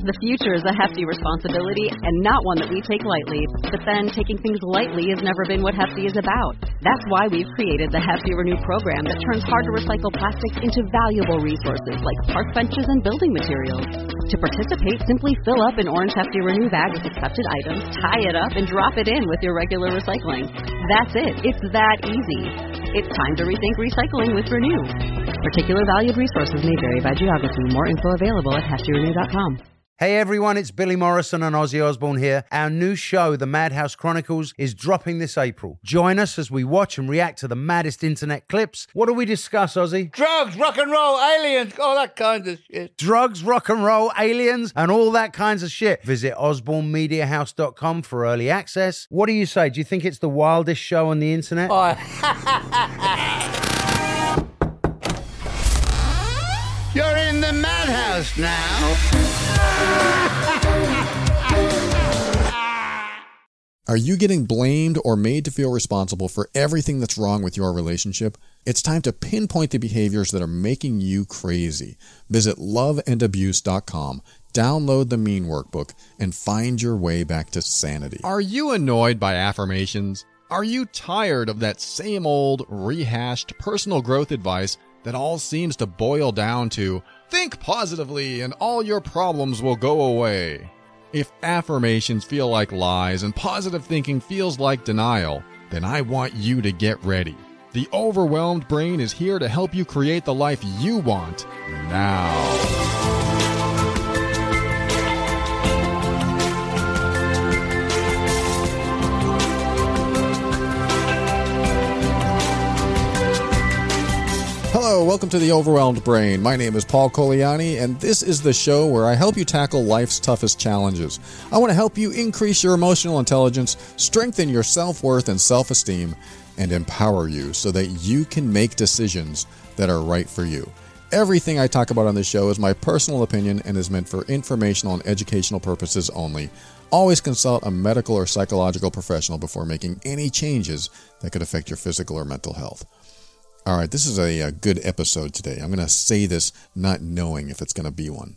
The future is a hefty responsibility and not one that we take lightly. But then taking things lightly has never been what Hefty is about. That's why we've created the Hefty Renew program that turns hard-to-recycle plastics into valuable resources like park benches and building materials. To participate, simply fill up an orange Hefty Renew bag with accepted items, tie it up, and drop it in with your regular recycling. That's it. It's that easy. It's time to rethink recycling with Renew. Particular valued resources may vary by geography. More info available at heftyrenew.com. Hey everyone, it's Billy Morrison and Ozzy Osbourne here. Our new show, The Madhouse Chronicles, is dropping this April. Join us as we watch and react to the maddest internet clips. What do we discuss, Ozzy? Drugs, rock and roll, aliens, all that kind of shit. Drugs, rock and roll, aliens, and all that kinds of shit. Visit osbornemediahouse.com for early access. What do you say? Do you think it's the wildest show on the internet? Oh. You're in the madhouse now. Are you getting blamed or made to feel responsible for everything that's wrong with your relationship? It's time to pinpoint the behaviors that are making you crazy. Visit loveandabuse.com, download the Mean Workbook, and find your way back to sanity. Are you annoyed by affirmations? Are you tired of that same old, rehashed personal growth advice that all seems to boil down to, think positively and all your problems will go away? If affirmations feel like lies and positive thinking feels like denial, then I want you to get ready. The Overwhelmed Brain is here to help you create the life you want now. Hello, welcome to the Overwhelmed Brain. My name is Paul Coliani, and this is the show where I help you tackle life's toughest challenges. I want to help you increase your emotional intelligence, strengthen your self-worth and self-esteem, and empower you so that you can make decisions that are right for you. Everything I talk about on this show is my personal opinion and is meant for informational and educational purposes only. Always consult a medical or psychological professional before making any changes that could affect your physical or mental health. All right, this is a good episode today. I'm going to say this not knowing if it's going to be one.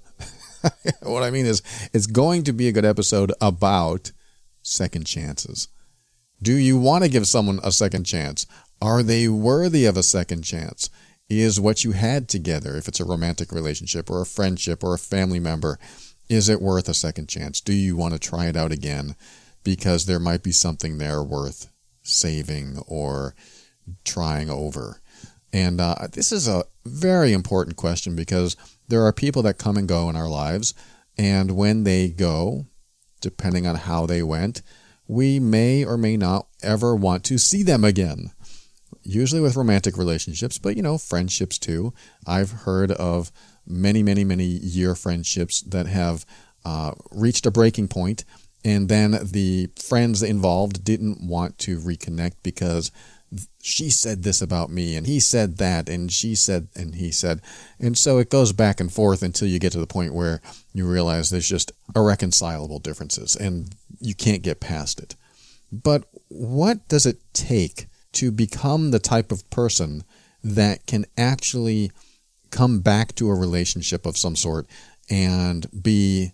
What I mean is, it's going to be a good episode about second chances. Do you want to give someone a second chance? Are they worthy of a second chance? Is what you had together, if it's a romantic relationship or a friendship or a family member, is it worth a second chance? Do you want to try it out again? Because there might be something there worth saving or trying over. And this is a very important question because there are people that come and go in our lives, and when they go, depending on how they went, we may or may not ever want to see them again. Usually with romantic relationships, but friendships too. I've heard of many year friendships that have reached a breaking point, and then the friends involved didn't want to reconnect because she said this about me, and he said that, and she said, and he said. And so it goes back and forth until you get to the point where you realize there's just irreconcilable differences, and you can't get past it. But what does it take to become the type of person that can actually come back to a relationship of some sort and be,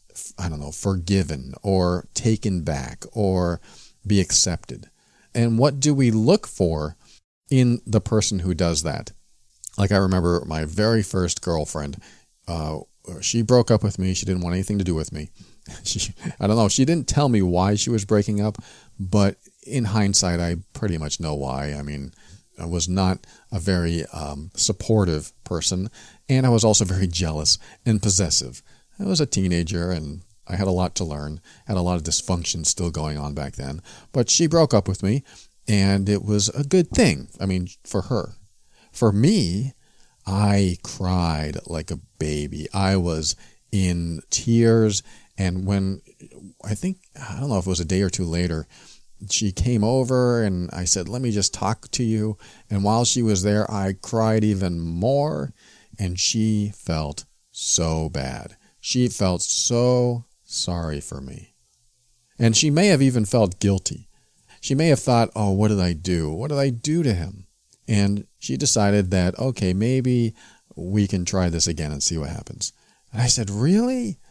forgiven or taken back or be accepted? And what do we look for in the person who does that? Like I remember my very first girlfriend, she broke up with me. She didn't want anything to do with me. She didn't tell me why she was breaking up, but in hindsight, I pretty much know why. I mean, I was not a very supportive person, and I was also very jealous and possessive. I was a teenager, and I had a lot to learn, had a lot of dysfunction still going on back then. But she broke up with me, and it was a good thing. I mean, for her. For me, I cried like a baby. I was in tears, and when, I don't know if it was a day or two later, she came over, and I said, let me just talk to you. And while she was there, I cried even more, and she felt so bad. She felt so sorry for me. And she may have even felt guilty. She may have thought, oh, what did I do? What did I do to him? And she decided that, okay, maybe we can try this again and see what happens. And I said, really?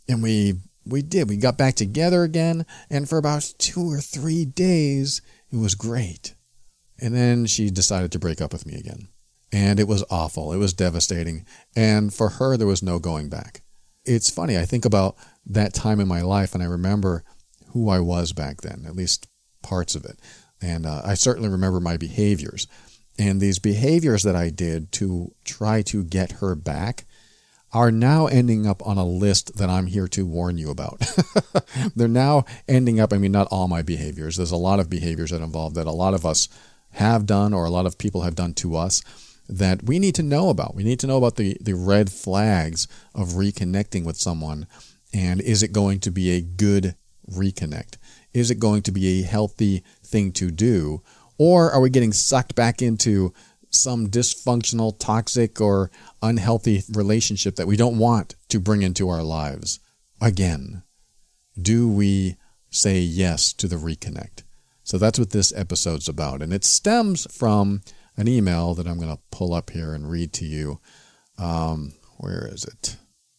And we got back together again, and for about 2 or 3 days, it was great. And then she decided to break up with me again. And it was awful. It was devastating. And for her, there was no going back. It's funny. I think about that time in my life, and I remember who I was back then, at least parts of it. And I certainly remember my behaviors. And these behaviors that I did to try to get her back are now ending up on a list that I'm here to warn you about. They're now ending up, not all my behaviors. There's a lot of behaviors that involve that a lot of us have done, or a lot of people have done to us, that we need to know about. We need to know about the red flags of reconnecting with someone. And is it going to be a good reconnect? Is it going to be a healthy thing to do? Or are we getting sucked back into some dysfunctional, toxic, or unhealthy relationship that we don't want to bring into our lives again? Do we say yes to the reconnect? So that's what this episode's about. And it stems from an email that I'm going to pull up here and read to you. Where is it?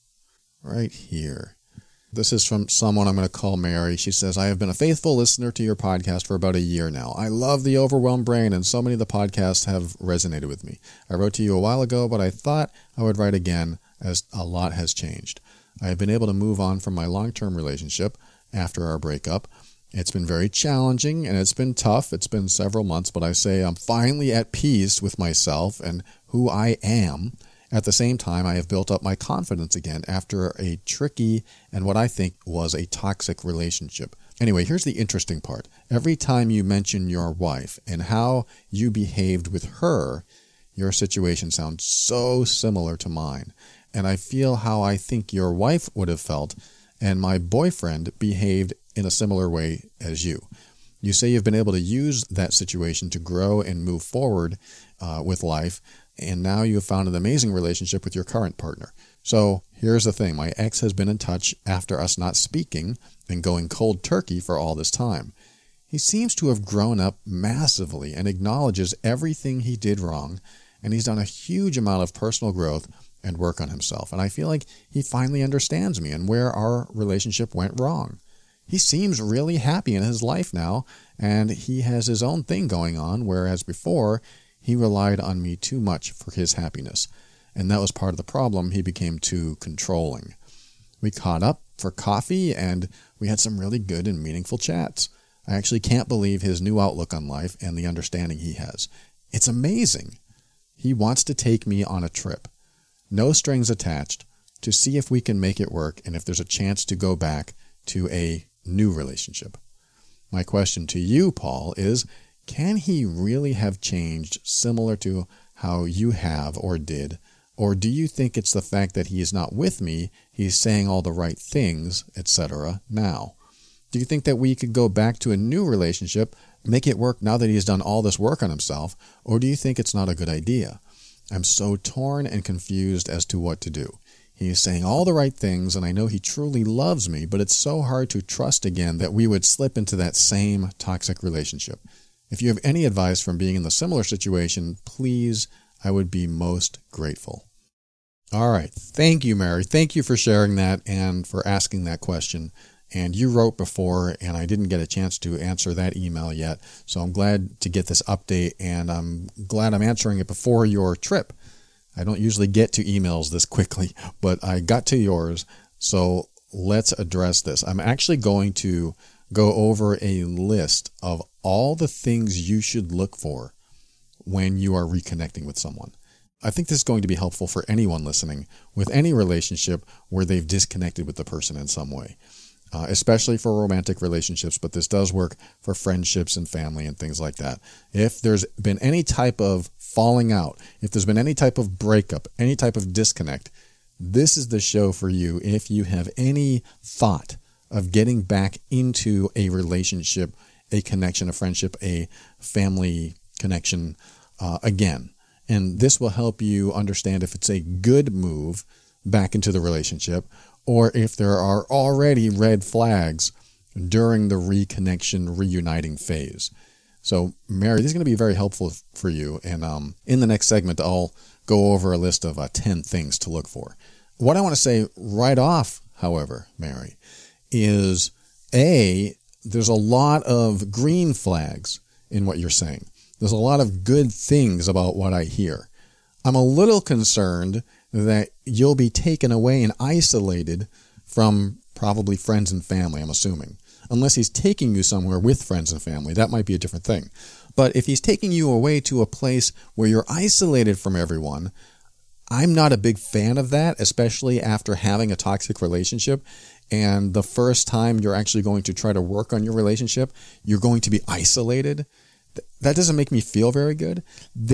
Right here. This is from someone I'm going to call Mary. She says, I have been a faithful listener to your podcast for about a year now. I love The Overwhelmed Brain, and so many of the podcasts have resonated with me. I wrote to you a while ago, but I thought I would write again as a lot has changed. I have been able to move on from my long-term relationship after our breakup. It's been very challenging, and it's been tough. It's been several months, but I say I'm finally at peace with myself and who I am. At the same time, I have built up my confidence again after a tricky and what I think was a toxic relationship. Anyway, here's the interesting part. Every time you mention your wife and how you behaved with her, your situation sounds so similar to mine. And I feel how I think your wife would have felt, and my boyfriend behaved in a similar way as you. You say you've been able to use that situation to grow and move forward with life, and now you have found an amazing relationship with your current partner. So here's the thing. My ex has been in touch after us not speaking and going cold turkey for all this time. He seems to have grown up massively and acknowledges everything he did wrong, and he's done a huge amount of personal growth and work on himself. And I feel like he finally understands me and where our relationship went wrong. He seems really happy in his life now, and he has his own thing going on, whereas before he relied on me too much for his happiness. And that was part of the problem. He became too controlling. We caught up for coffee, and we had some really good and meaningful chats. I actually can't believe his new outlook on life and the understanding he has. It's amazing. He wants to take me on a trip, no strings attached, to see if we can make it work and if there's a chance to go back to a new relationship. My question to you, Paul, is can he really have changed similar to how you have or did? Or do you think it's the fact that he is not with me, he's saying all the right things, etc. now? Do you think that we could go back to a new relationship, make it work now that he's done all this work on himself? Or do you think it's not a good idea? I'm so torn and confused as to what to do. He is saying all the right things, and I know he truly loves me, but it's so hard to trust again that we would slip into that same toxic relationship. If you have any advice from being in the similar situation, please, I would be most grateful. All right. Thank you, Mary. Thank you for sharing that and for asking that question. And you wrote before, and I didn't get a chance to answer that email yet. So I'm glad to get this update, and I'm glad I'm answering it before your trip. I don't usually get to emails this quickly, but I got to yours. So let's address this. I'm actually going to go over a list of all the things you should look for when you are reconnecting with someone. I think this is going to be helpful for anyone listening with any relationship where they've disconnected with the person in some way, especially for romantic relationships, but this does work for friendships and family and things like that. If there's been any type of falling out, if there's been any type of breakup, any type of disconnect, this is the show for you if you have any thought of getting back into a relationship, a connection, a friendship, a family connection again. And this will help you understand if it's a good move back into the relationship or if there are already red flags during the reconnection, reuniting phase. So, Mary, this is going to be very helpful for you. And in the next segment, I'll go over a list of 10 things to look for. What I want to say right off, however, Mary, is there's a lot of green flags in what you're saying. There's a lot of good things about what I hear. I'm a little concerned that you'll be taken away and isolated from probably friends and family, I'm assuming. Unless he's taking you somewhere with friends and family, that might be a different thing. But if he's taking you away to a place where you're isolated from everyone, I'm not a big fan of that, especially after having a toxic relationship. And the first time you're actually going to try to work on your relationship, you're going to be isolated. That doesn't make me feel very good.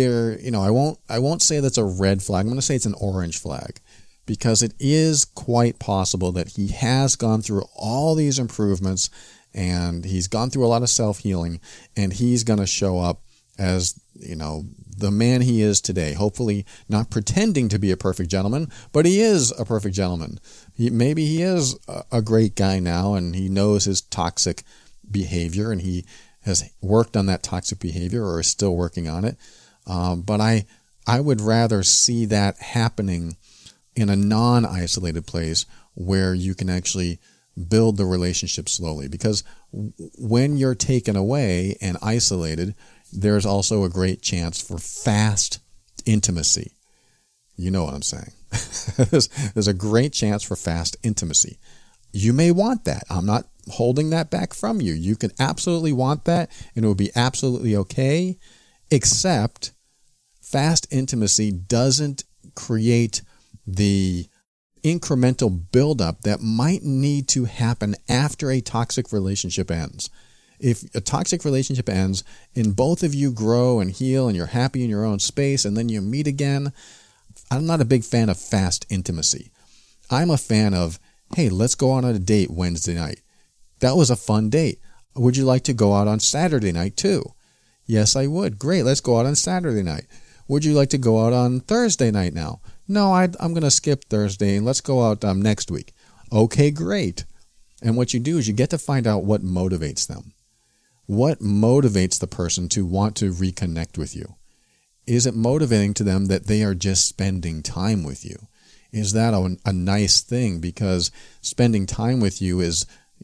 I won't say that's a red flag. I'm going to say it's an orange flag, because it is quite possible that he has gone through all these improvements and he's gone through a lot of self-healing, and he's going to show up as, the man he is today. Hopefully not pretending to be a perfect gentleman, but he is a perfect gentleman. Maybe he is a great guy now, and he knows his toxic behavior, and he has worked on that toxic behavior or is still working on it. But I would rather see that happening in a non-isolated place where you can actually build the relationship slowly. Because when you're taken away and isolated, there's also a great chance for fast intimacy. You know what I'm saying. There's a great chance for fast intimacy. You may want that. I'm not holding that back from you. You can absolutely want that, and it will be absolutely okay, except fast intimacy doesn't create the incremental buildup that might need to happen after a toxic relationship ends. If a toxic relationship ends and both of you grow and heal and you're happy in your own space and then you meet again, I'm not a big fan of fast intimacy. I'm a fan of, hey, let's go out on a date Wednesday night. That was a fun date. Would you like to go out on Saturday night too? Yes, I would. Great, let's go out on Saturday night. Would you like to go out on Thursday night now? No, I'm going to skip Thursday and let's go out next week. Okay, great. And what you do is you get to find out what motivates them. What motivates the person to want to reconnect with you? Is it motivating to them that they are just spending time with you? Is that a nice thing? Because spending time with you is,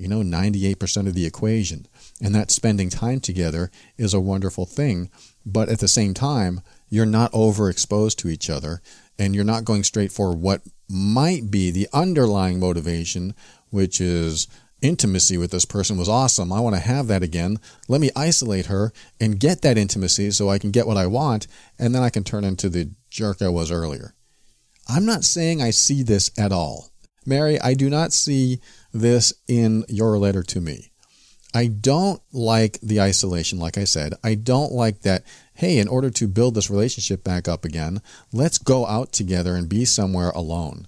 98% of the equation. And that spending time together is a wonderful thing. But at the same time, you're not overexposed to each other, and you're not going straight for what might be the underlying motivation, which is intimacy with this person was awesome. I want to have that again. Let me isolate her and get that intimacy so I can get what I want, and then I can turn into the jerk I was earlier. I'm not saying I see this at all. Mary, I do not see this in your letter to me. I don't like the isolation, like I said. I don't like that, hey, in order to build this relationship back up again, let's go out together and be somewhere alone.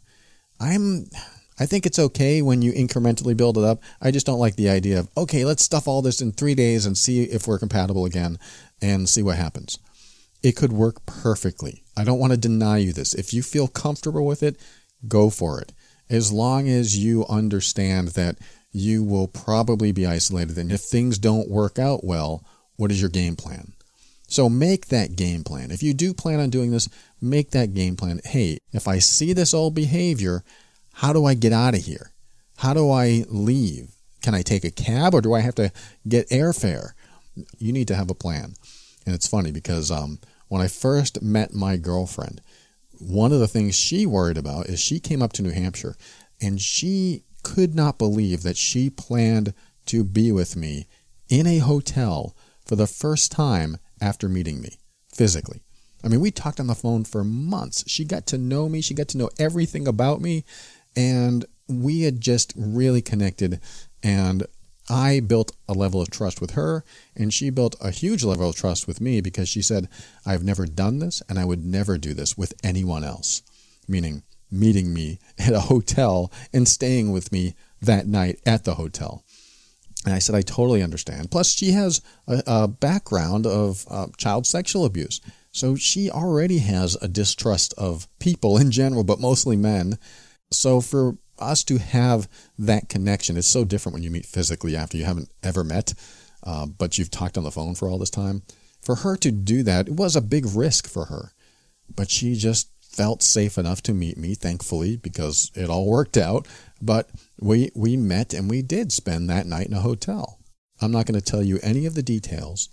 I think it's okay when you incrementally build it up. I just don't like the idea of, okay, let's stuff all this in 3 days and see if we're compatible again and see what happens. It could work perfectly. I don't want to deny you this. If you feel comfortable with it, go for it. As long as you understand that you will probably be isolated, and if things don't work out well, what is your game plan? So make that game plan. If you do plan on doing this, make that game plan. Hey, if I see this old behavior, how do I get out of here? How do I leave? Can I take a cab, or do I have to get airfare? You need to have a plan. And it's funny because when I first met my girlfriend, one of the things she worried about is she came up to New Hampshire and she could not believe that she planned to be with me in a hotel for the first time after meeting me physically. I mean, we talked on the phone for months. She got to know me. She got to know everything about me. And we had just really connected. And I built a level of trust with her, and she built a huge level of trust with me because she said, I've never done this, and I would never do this with anyone else. Meaning meeting me at a hotel and staying with me that night at the hotel. And I said, I totally understand. Plus, she has a background of child sexual abuse. So she already has a distrust of people in general, but mostly men. So for us to have that connection, it's so different when you meet physically after you haven't ever met, but you've talked on the phone for all this time. For her to do that, it was a big risk for her. But she just felt safe enough to meet me, thankfully, because it all worked out. But we met and we did spend that night in a hotel. I'm not going to tell you any of the details.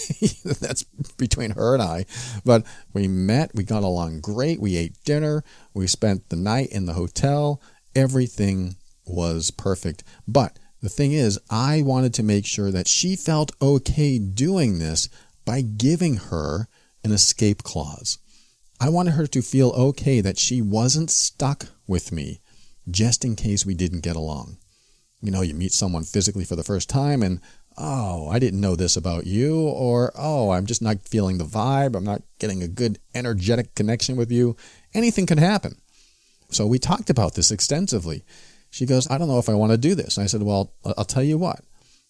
That's between her and I. But we met, we got along great, we ate dinner, we spent the night in the hotel. Everything was perfect. But the thing is, I wanted to make sure that she felt okay doing this by giving her an escape clause. I wanted her to feel okay that she wasn't stuck with me just in case we didn't get along. You know, you meet someone physically for the first time and, oh, I didn't know this about you, or, oh, I'm just not feeling the vibe, I'm not getting a good energetic connection with you. Anything can happen. So we talked about this extensively. She goes, I don't know if I want to do this. And I said, well, I'll tell you what.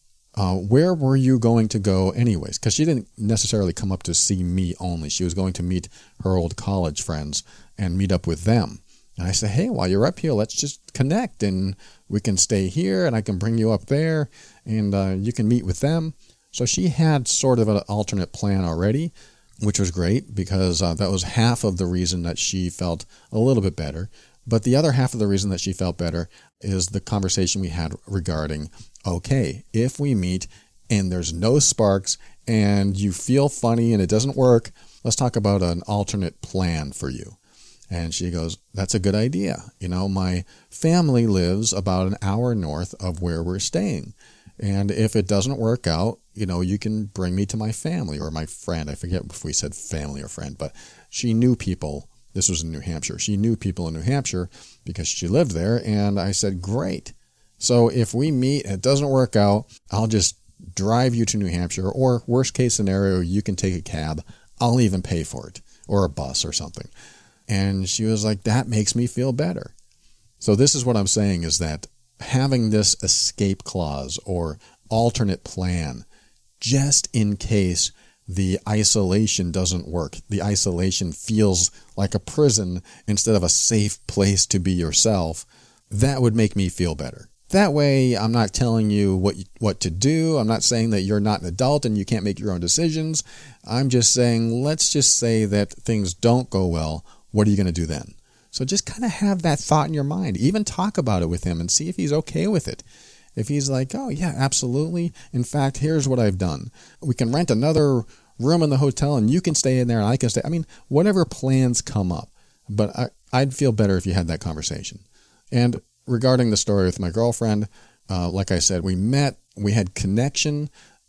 Where were you going to go anyways? Because she didn't necessarily come up to see me only. She was going to meet her old college friends and meet up with them. And I said, hey, while you're up here, let's just connect and we can stay here and I can bring you up there and you can meet with them. So she had sort of an alternate plan already, which was great because that was half of the reason that she felt a little bit better. But the other half of the reason that she felt better is the conversation we had regarding, okay, if we meet and there's no sparks and you feel funny and it doesn't work, let's talk about an alternate plan for you. And she goes, that's a good idea. You know, my family lives about an hour north of where we're staying. And if it doesn't work out, you know, you can bring me to my family or my friend. I forget if we said family or friend, but she knew people. This was in New Hampshire. She knew people in New Hampshire because she lived there. And I said, great. So if we meet and it doesn't work out, I'll just drive you to New Hampshire, or worst case scenario, you can take a cab. I'll even pay for it, or a bus or something. And she was like, that makes me feel better. So this is what I'm saying, is that having this escape clause or alternate plan, just in case the isolation doesn't work, the isolation feels like a prison instead of a safe place to be yourself, that would make me feel better. That way, I'm not telling you what to do. I'm not saying that you're not an adult and you can't make your own decisions. I'm just saying, let's just say that things don't go well. What are you going to do then? So just kind of have that thought in your mind. Even talk about it with him and see if he's okay with it. If he's like, oh, yeah, absolutely. In fact, here's what I've done. We can rent another room in the hotel and you can stay in there and I can stay. I mean, whatever plans come up. But I'd feel better if you had that conversation. And regarding the story with my girlfriend, like I said, we met, we had connection.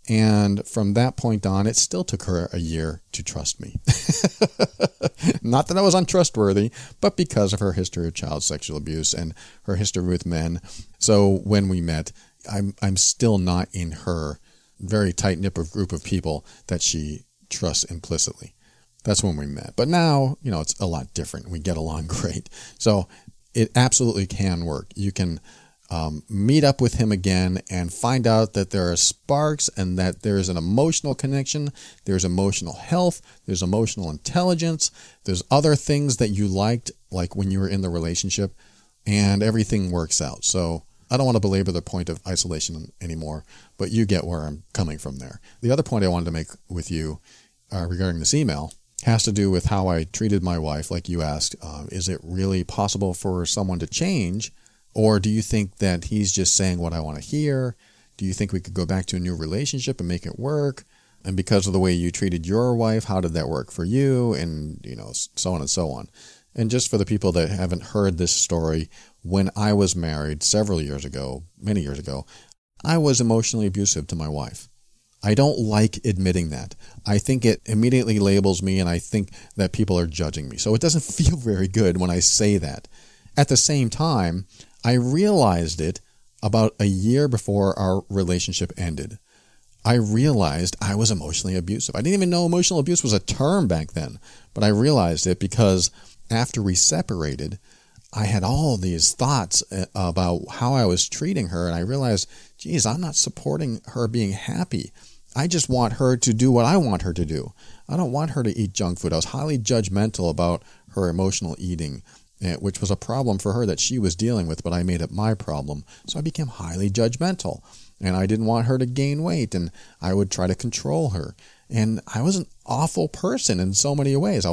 And from that point on, it still took her a year to trust me. Not that I was untrustworthy, but because of her history of child sexual abuse and her history with men. So when we met, I'm still not in her very tight-knit group of people that she trusts implicitly. That's when we met. But now, you know, it's a lot different. We get along great. So it absolutely can work. You can meet up with him again and find out that there are sparks and that there is an emotional connection, there's emotional health, there's emotional intelligence, there's other things that you liked, like when you were in the relationship, and everything works out. So I don't want to belabor the point of isolation anymore, but you get where I'm coming from there. The other point I wanted to make with you regarding this email has to do with how I treated my wife, like you asked. Is it really possible for someone to change? Or do you think that he's just saying what I want to hear? Do you think we could go back to a new relationship and make it work? And because of the way you treated your wife, how did that work for you? And, you know, so on and so on. And just for the people that haven't heard this story, when I was married several years ago, many years ago, I was emotionally abusive to my wife. I don't like admitting that. I think it immediately labels me, and I think that people are judging me. So it doesn't feel very good when I say that. At the same time, I realized it about a year before our relationship ended. I realized I was emotionally abusive. I didn't even know emotional abuse was a term back then, but I realized it because after we separated, I had all these thoughts about how I was treating her, and I realized, geez, I'm not supporting her being happy. I just want her to do what I want her to do. I don't want her to eat junk food. I was highly judgmental about her emotional eating, which was a problem for her that she was dealing with, but I made it my problem. So I became highly judgmental, and I didn't want her to gain weight, and I would try to control her. And I was an awful person in so many ways. I was a nice person in some ways, but it didn't matter because when you bring in this awfulness,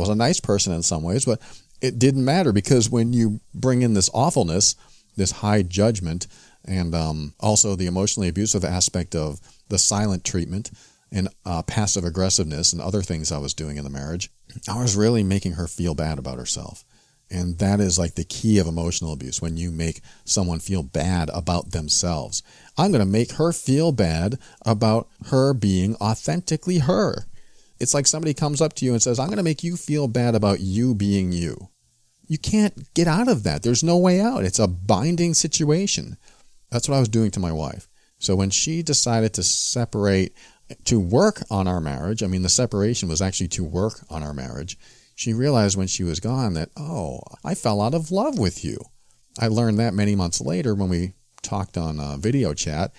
this high judgment, and also the emotionally abusive aspect of the silent treatment and passive aggressiveness and other things I was doing in the marriage, I was really making her feel bad about herself. And that is like the key of emotional abuse, when you make someone feel bad about themselves. I'm going to make her feel bad about her being authentically her. It's like somebody comes up to you and says, I'm going to make you feel bad about you being you. You can't get out of that. There's no way out. It's a binding situation. That's what I was doing to my wife. So when she decided to separate to work on our marriage, I mean, the separation was actually to work on our marriage, she realized when she was gone that, oh, I fell out of love with you. I learned that many months later when we talked on video chat,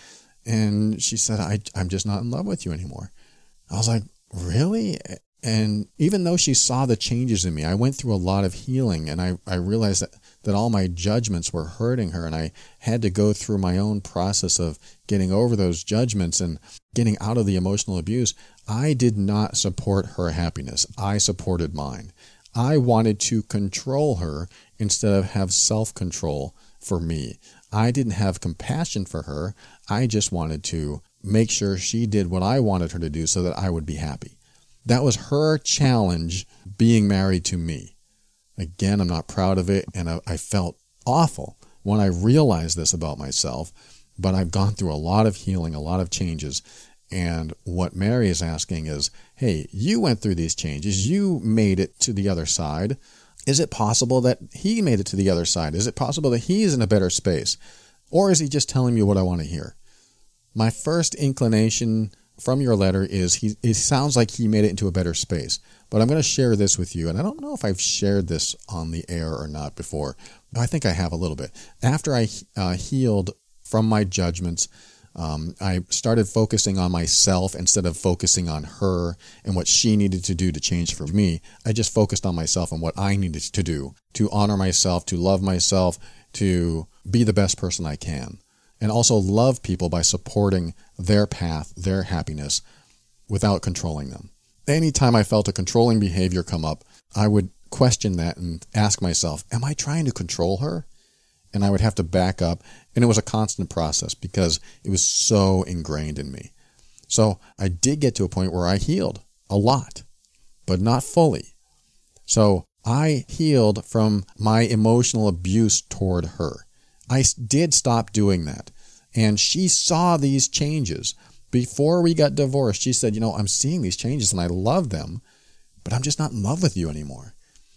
and she said, I'm just not in love with you anymore. I was like, really? And even though she saw the changes in me, I went through a lot of healing, and I realized that all my judgments were hurting her, and I had to go through my own process of getting over those judgments and getting out of the emotional abuse. I did not support her happiness. I supported mine. I wanted to control her instead of have self-control for me. I didn't have compassion for her. I just wanted to make sure she did what I wanted her to do so that I would be happy. That was her challenge being married to me. Again, I'm not proud of it, and I felt awful when I realized this about myself, but I've gone through a lot of healing, a lot of changes, and what Mary is asking is, hey, you went through these changes, you made it to the other side. Is it possible that he made it to the other side? Is it possible that he's in a better space? Or is he just telling me what I want to hear? My first inclination from your letter is it sounds like he made it into a better space. But I'm going to share this with you, and I don't know if I've shared this on the air or not before. I think I have a little bit. After I healed from my judgments, I started focusing on myself instead of focusing on her and what she needed to do to change for me. I just focused on myself and what I needed to do to honor myself, to love myself, to be the best person I can, and also love people by supporting their path, their happiness, without controlling them. Anytime I felt a controlling behavior come up, I would question that and ask myself, am I trying to control her? And I would have to back up, and it was a constant process because it was so ingrained in me. So I did get to a point where I healed a lot, but not fully. So I healed from my emotional abuse toward her. I did stop doing that, and she saw these changes. Before we got divorced, she said, I'm seeing these changes and I love them, but I'm just not in love with you anymore.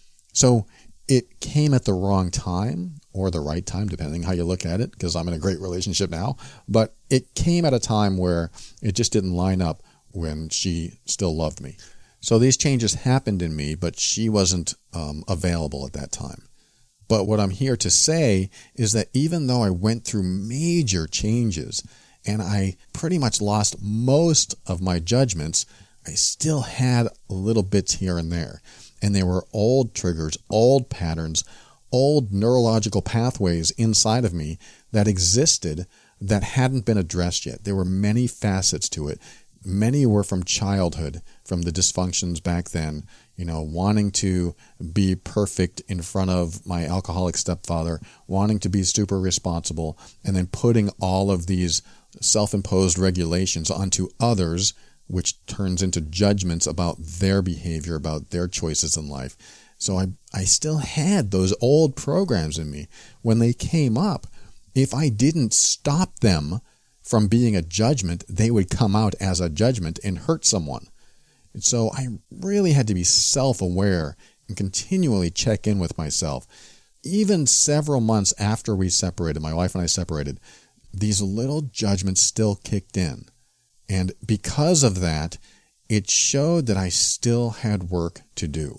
So it came at the wrong time, or the right time, depending how you look at it, because I'm in a great relationship now. But it came at a time where it just didn't line up when she still loved me. So these changes happened in me, but she wasn't available at that time. But what I'm here to say is that even though I went through major changes and I pretty much lost most of my judgments, I still had little bits here and there. And they were old triggers, old patterns, old neurological pathways inside of me that existed that hadn't been addressed yet. There were many facets to it. Many were from childhood, from the dysfunctions back then, wanting to be perfect in front of my alcoholic stepfather, wanting to be super responsible, and then putting all of these self-imposed regulations onto others, which turns into judgments about their behavior, about their choices in life. So I still had those old programs in me. When they came up, if I didn't stop them from being a judgment, they would come out as a judgment and hurt someone. And so I really had to be self-aware and continually check in with myself. Even several months after we separated, my wife and I separated, these little judgments still kicked in. And because of that, it showed that I still had work to do.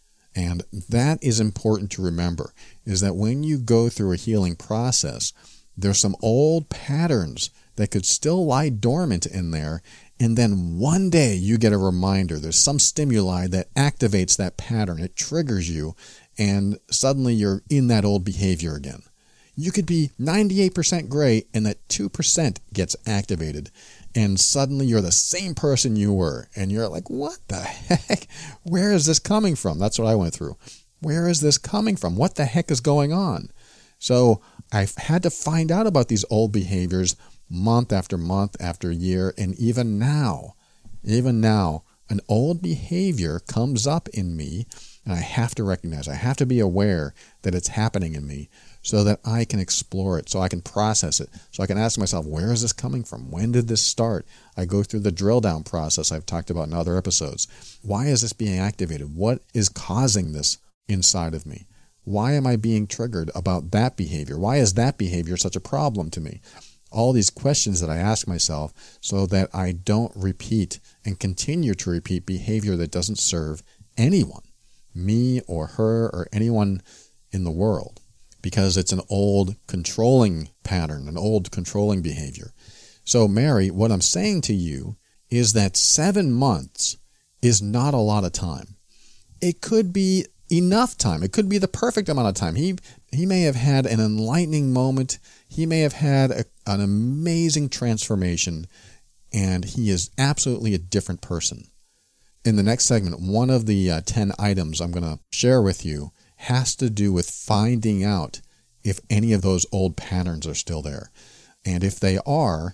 And that is important to remember, is that when you go through a healing process, there's some old patterns that could still lie dormant in there, and then one day you get a reminder. There's some stimuli that activates that pattern. It triggers you, and suddenly you're in that old behavior again. You could be 98% great, and that 2% gets activated, and suddenly you're the same person you were, and you're like, what the heck? Where is this coming from? That's what I went through. Where is this coming from? What the heck is going on? So I've had to find out about these old behaviors month after month after year, and even now, an old behavior comes up in me, and I have to recognize, I have to be aware that it's happening in me so that I can explore it, so I can process it, so I can ask myself, where is this coming from? When did this start? I go through the drill down process I've talked about in other episodes. Why is this being activated? What is causing this inside of me? Why am I being triggered about that behavior? Why is that behavior such a problem to me? All these questions that I ask myself so that I don't repeat and continue to repeat behavior that doesn't serve anyone, me or her or anyone in the world, because it's an old controlling pattern, an old controlling behavior. So, Mary, what I'm saying to you is that 7 months is not a lot of time. It could be enough time. It could be the perfect amount of time. He may have had an enlightening moment. He may have had an amazing transformation, and he is absolutely a different person. In the next segment, one of the 10 items I'm going to share with you has to do with finding out if any of those old patterns are still there. And if they are,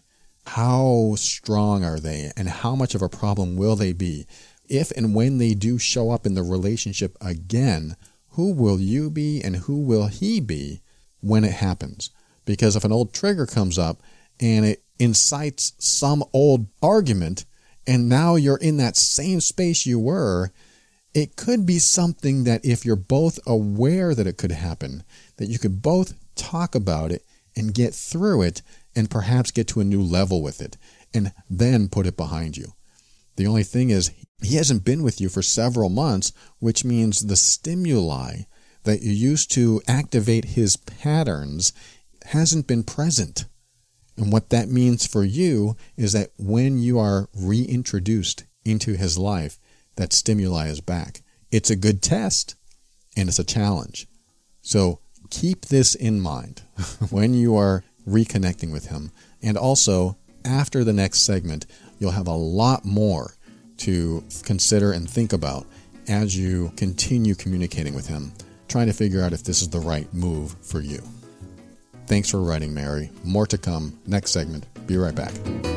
how strong are they, and how much of a problem will they be? If and when they do show up in the relationship again, who will you be and who will he be when it happens? Because if an old trigger comes up and it incites some old argument, and now you're in that same space you were, it could be something that if you're both aware that it could happen, that you could both talk about it and get through it and perhaps get to a new level with it and then put it behind you. The only thing is, he hasn't been with you for several months, which means the stimuli that you used to activate his patterns hasn't been present. And what that means for you is that when you are reintroduced into his life, that stimuli is back. It's a good test, and it's a challenge. So keep this in mind when you are reconnecting with him. And also, after the next segment, you'll have a lot more to consider and think about as you continue communicating with him, trying to figure out if this is the right move for you. Thanks for writing, Mary. More to come next segment. Be right back.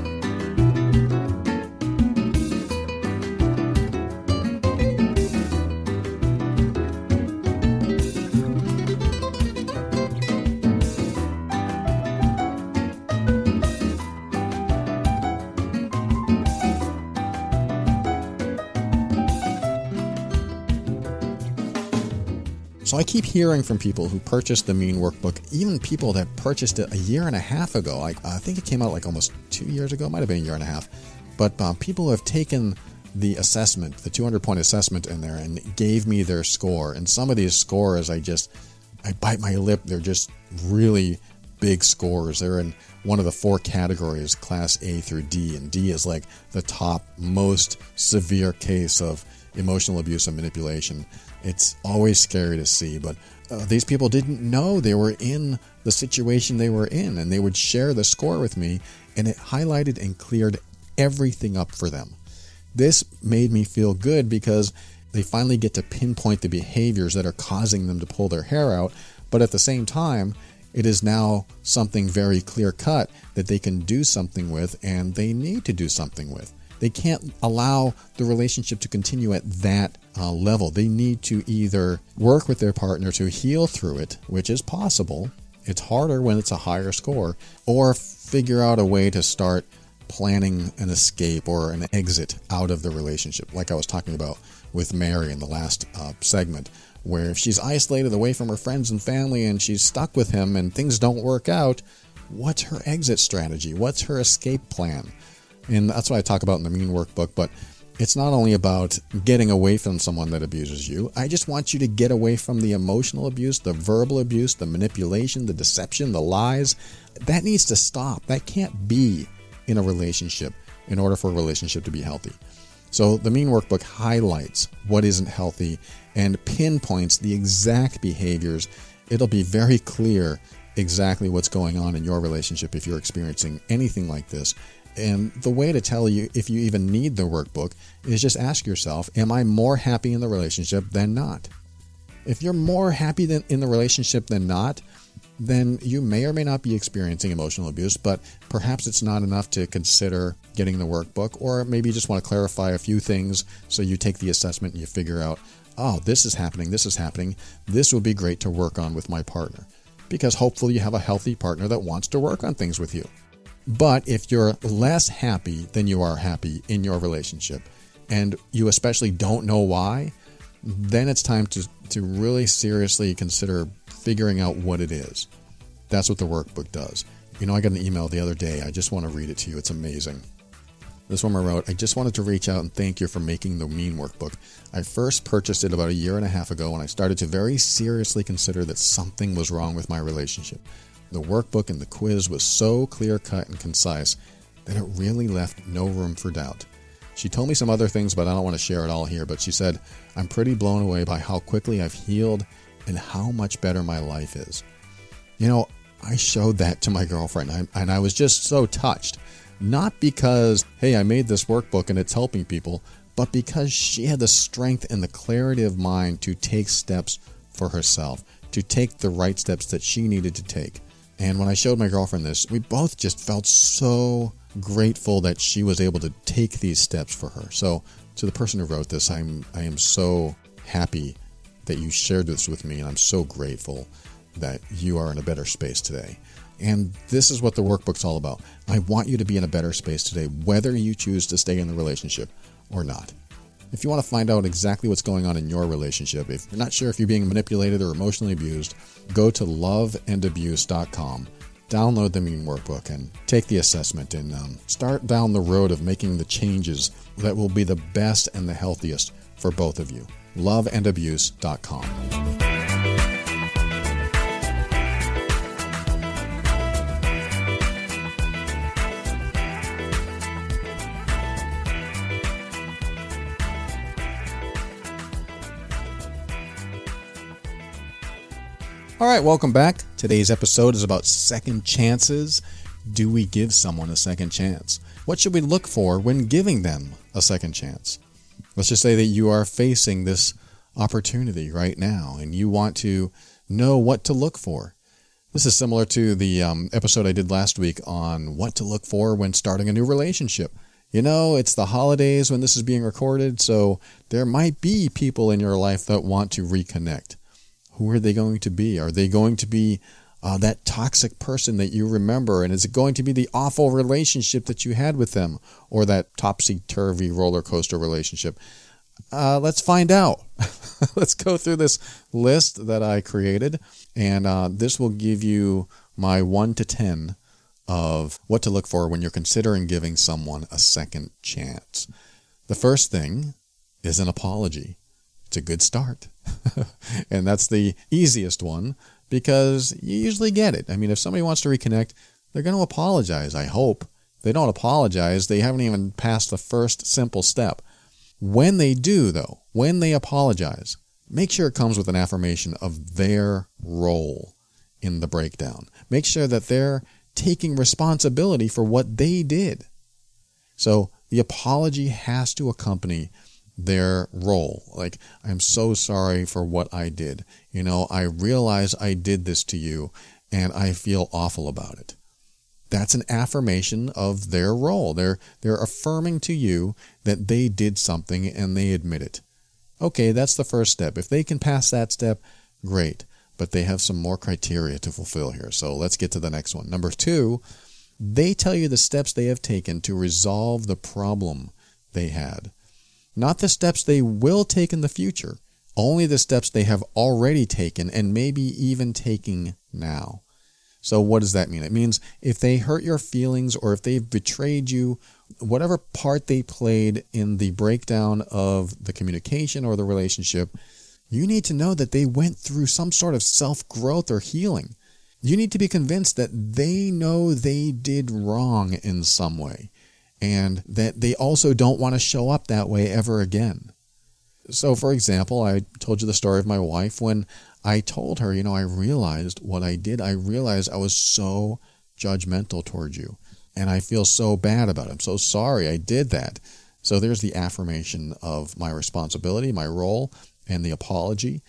So I keep hearing from people who purchased the Mean Workbook, even people that purchased it a year and a half ago. I think it came out like almost 2 years ago. It might have been a year and a half. But people who have taken the assessment, the 200-point assessment in there, and gave me their score. And some of these scores, I bite my lip. They're just really big scores. They're in one of the 4 categories, Class A through D. And D is like the top, most severe case of emotional abuse and manipulation. It's always scary to see, but these people didn't know they were in the situation they were in, and they would share the score with me, and it highlighted and cleared everything up for them. This made me feel good because they finally get to pinpoint the behaviors that are causing them to pull their hair out, but at the same time, it is now something very clear-cut that they can do something with, and they need to do something with. They can't allow the relationship to continue at that level. They need to either work with their partner to heal through it, which is possible. It's harder when it's a higher score, or figure out a way to start planning an escape or an exit out of the relationship, like I was talking about with Mary in the last segment, where if she's isolated away from her friends and family and she's stuck with him and things don't work out, what's her exit strategy? What's her escape plan? And that's what I talk about in the Mean Workbook, but it's not only about getting away from someone that abuses you. I just want you to get away from the emotional abuse, the verbal abuse, the manipulation, the deception, the lies. That needs to stop. That can't be in a relationship in order for a relationship to be healthy. So the Mean Workbook highlights what isn't healthy and pinpoints the exact behaviors. It'll be very clear exactly what's going on in your relationship if you're experiencing anything like this. And the way to tell you if you even need the workbook is just ask yourself, am I more happy in the relationship than not? If you're more happy in the relationship than not, then you may or may not be experiencing emotional abuse, but perhaps it's not enough to consider getting the workbook, or maybe you just want to clarify a few things so you take the assessment and you figure out, oh, this is happening, this would be great to work on with my partner. Because hopefully you have a healthy partner that wants to work on things with you. But if you're less happy than you are happy in your relationship, and you especially don't know why, then it's time to really seriously consider figuring out what it is. That's what the workbook does. I got an email the other day. I just want to read it to you. It's amazing. This one I wrote, I just wanted to reach out and thank you for making the Mean Workbook. I first purchased it about 1.5 years ago, and I started to very seriously consider that something was wrong with my relationship. The workbook and the quiz was so clear-cut and concise that it really left no room for doubt. She told me some other things, but I don't want to share it all here, but she said, I'm pretty blown away by how quickly I've healed and how much better my life is. I showed that to my girlfriend, and I was just so touched. Not because, hey, I made this workbook and it's helping people, but because she had the strength and the clarity of mind to take steps for herself, to take the right steps that she needed to take. And when I showed my girlfriend this, we both just felt so grateful that she was able to take these steps for her. So to the person who wrote this, I am so happy that you shared this with me, and I'm so grateful that you are in a better space today. And this is what the workbook's all about. I want you to be in a better space today, whether you choose to stay in the relationship or not. If you want to find out exactly what's going on in your relationship, if you're not sure if you're being manipulated or emotionally abused, go to loveandabuse.com, download the Mean Workbook, and take the assessment, and start down the road of making the changes that will be the best and the healthiest for both of you. Loveandabuse.com. All right, welcome back. Today's episode is about second chances. Do we give someone a second chance? What should we look for when giving them a second chance? Let's just say that you are facing this opportunity right now and you want to know what to look for. This is similar to the episode I did last week on what to look for when starting a new relationship. It's the holidays when this is being recorded, so there might be people in your life that want to reconnect. Who are they going to be? Are they going to be that toxic person that you remember? And is it going to be the awful relationship that you had with them, or that topsy-turvy roller coaster relationship? Let's find out. Let's go through this list that I created, and this will give you my 1 to 10 of what to look for when you're considering giving someone a second chance. The first thing is an apology. It's a good start. And that's the easiest one because you usually get it. I mean, if somebody wants to reconnect, they're going to apologize, I hope. If they don't apologize, they haven't even passed the first simple step. When they do, though, when they apologize, make sure it comes with an affirmation of their role in the breakdown. Make sure that they're taking responsibility for what they did. So the apology has to accompany their role. Like, I'm so sorry for what I did. I realize I did this to you and I feel awful about it. That's an affirmation of their role. They're affirming to you that they did something and they admit it. Okay, that's the first step. If they can pass that step, great. But they have some more criteria to fulfill here. So let's get to the next one. Number 2, they tell you the steps they have taken to resolve the problem they had. Not the steps they will take in the future, only the steps they have already taken and maybe even taking now. So what does that mean? It means if they hurt your feelings or if they've betrayed you, whatever part they played in the breakdown of the communication or the relationship, you need to know that they went through some sort of self-growth or healing. You need to be convinced that they know they did wrong in some way, and that they also don't want to show up that way ever again. So, for example, I told you the story of my wife. When I told her, I realized what I did. I realized I was so judgmental towards you, and I feel so bad about it. I'm so sorry I did that. So there's the affirmation of my responsibility, my role, and the apology.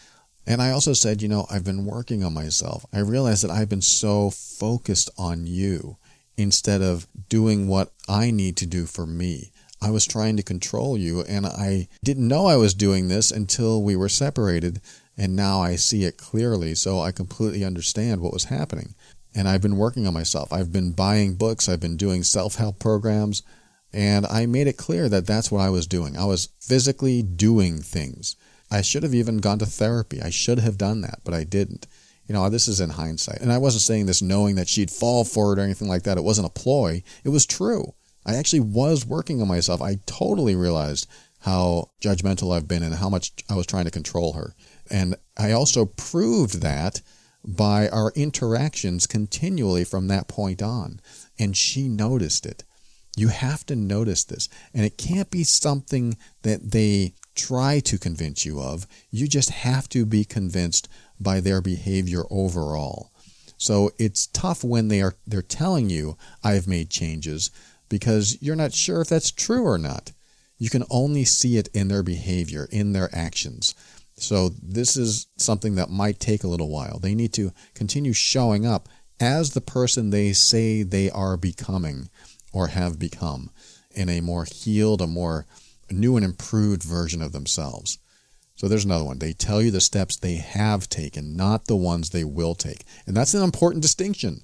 And I also said, I've been working on myself. I realized that I've been so focused on you instead of doing what I need to do for me. I was trying to control you, and I didn't know I was doing this until we were separated, and now I see it clearly, so I completely understand what was happening. And I've been working on myself. I've been buying books. I've been doing self-help programs, and I made it clear that that's what I was doing. I was physically doing things. I should have even gone to therapy. I should have done that, but I didn't. This is in hindsight. And I wasn't saying this knowing that she'd fall for it or anything like that. It wasn't a ploy. It was true. I actually was working on myself. I totally realized how judgmental I've been and how much I was trying to control her. And I also proved that by our interactions continually from that point on. And she noticed it. You have to notice this. And it can't be something that they try to convince you of. You just have to be convinced by their behavior overall. So it's tough when they're telling you, I've made changes, because you're not sure if that's true or not. You can only see it in their behavior, in their actions. So this is something that might take a little while. They need to continue showing up as the person they say they are becoming or have become, in a more healed, a more new and improved version of themselves. So there's another one. They tell you the steps they have taken, not the ones they will take. And that's an important distinction.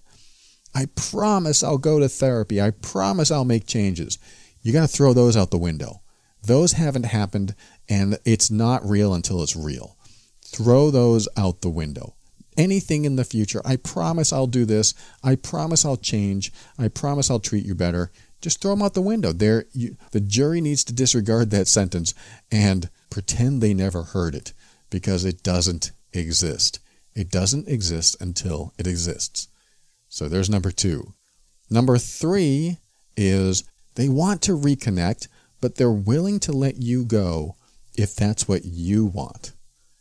I promise I'll go to therapy. I promise I'll make changes. You got to throw those out the window. Those haven't happened, and it's not real until it's real. Throw those out the window. Anything in the future, I promise I'll do this. I promise I'll change. I promise I'll treat you better. Just throw them out the window. The jury needs to disregard that sentence and pretend they never heard it, because it doesn't exist. It doesn't exist until it exists. So there's number 2. Number 3 is they want to reconnect, but they're willing to let you go if that's what you want.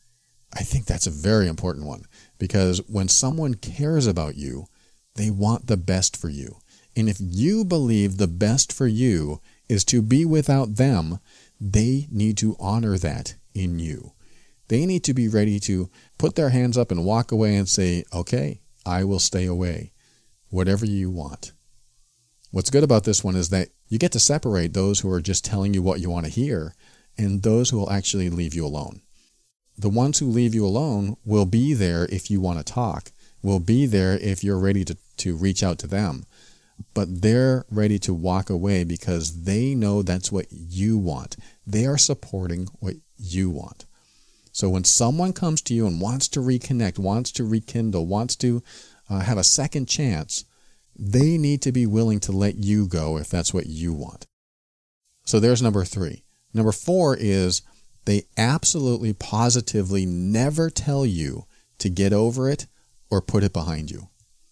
I think that's a very important one, because when someone cares about you, they want the best for you. And if you believe the best for you is to be without them, they need to honor that in you. They need to be ready to put their hands up and walk away and say, okay, I will stay away, whatever you want. What's good about this one is that you get to separate those who are just telling you what you want to hear and those who will actually leave you alone. The ones who leave you alone will be there if you want to talk, will be there if you're ready to reach out to them. But they're ready to walk away because they know that's what you want. They are supporting what you want. So when someone comes to you and wants to reconnect, wants to rekindle, wants to have a second chance, they need to be willing to let you go if that's what you want. So there's number 3. Number 4 is they absolutely, positively never tell you to get over it or put it behind you.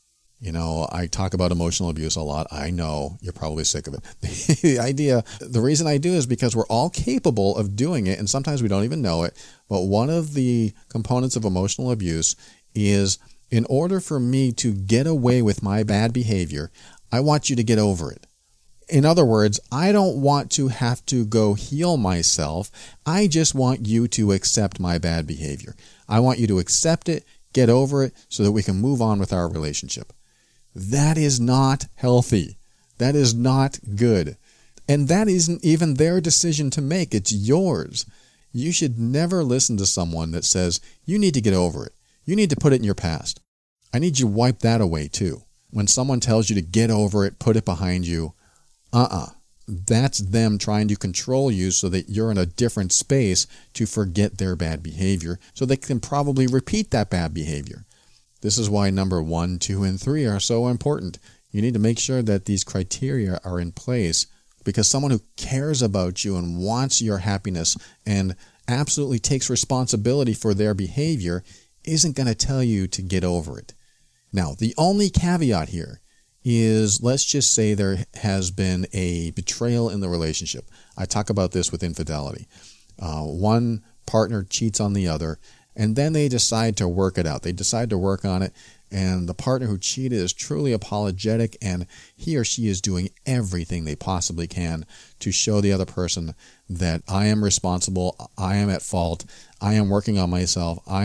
I talk about emotional abuse a lot. I know you're probably sick of it. The reason I do is because we're all capable of doing it, and sometimes we don't even know it. But one of the components of emotional abuse is, in order for me to get away with my bad behavior, I want you to get over it. In other words, I don't want to have to go heal myself. I just want you to accept my bad behavior. I want you to accept it, get over it, so that we can move on with our relationship. That is not healthy. That is not good. And that isn't even their decision to make. It's yours. You should never listen to someone that says, you need to get over it. You need to put it in your past. I need you to wipe that away too. When someone tells you to get over it, put it behind you, that's them trying to control you so that you're in a different space to forget their bad behavior so they can probably repeat that bad behavior. This is why number 1, 2, and 3 are so important. You need to make sure that these criteria are in place, because someone who cares about you and wants your happiness and absolutely takes responsibility for their behavior isn't going to tell you to get over it. Now, the only caveat here is, let's just say there has been a betrayal in the relationship. I talk about this with infidelity. One partner cheats on the other, and then they decide to work it out. They decide to work on it, and the partner who cheated is truly apologetic, and he or she is doing everything they possibly can to show the other person that I am responsible, I am at fault, I am working on myself, I am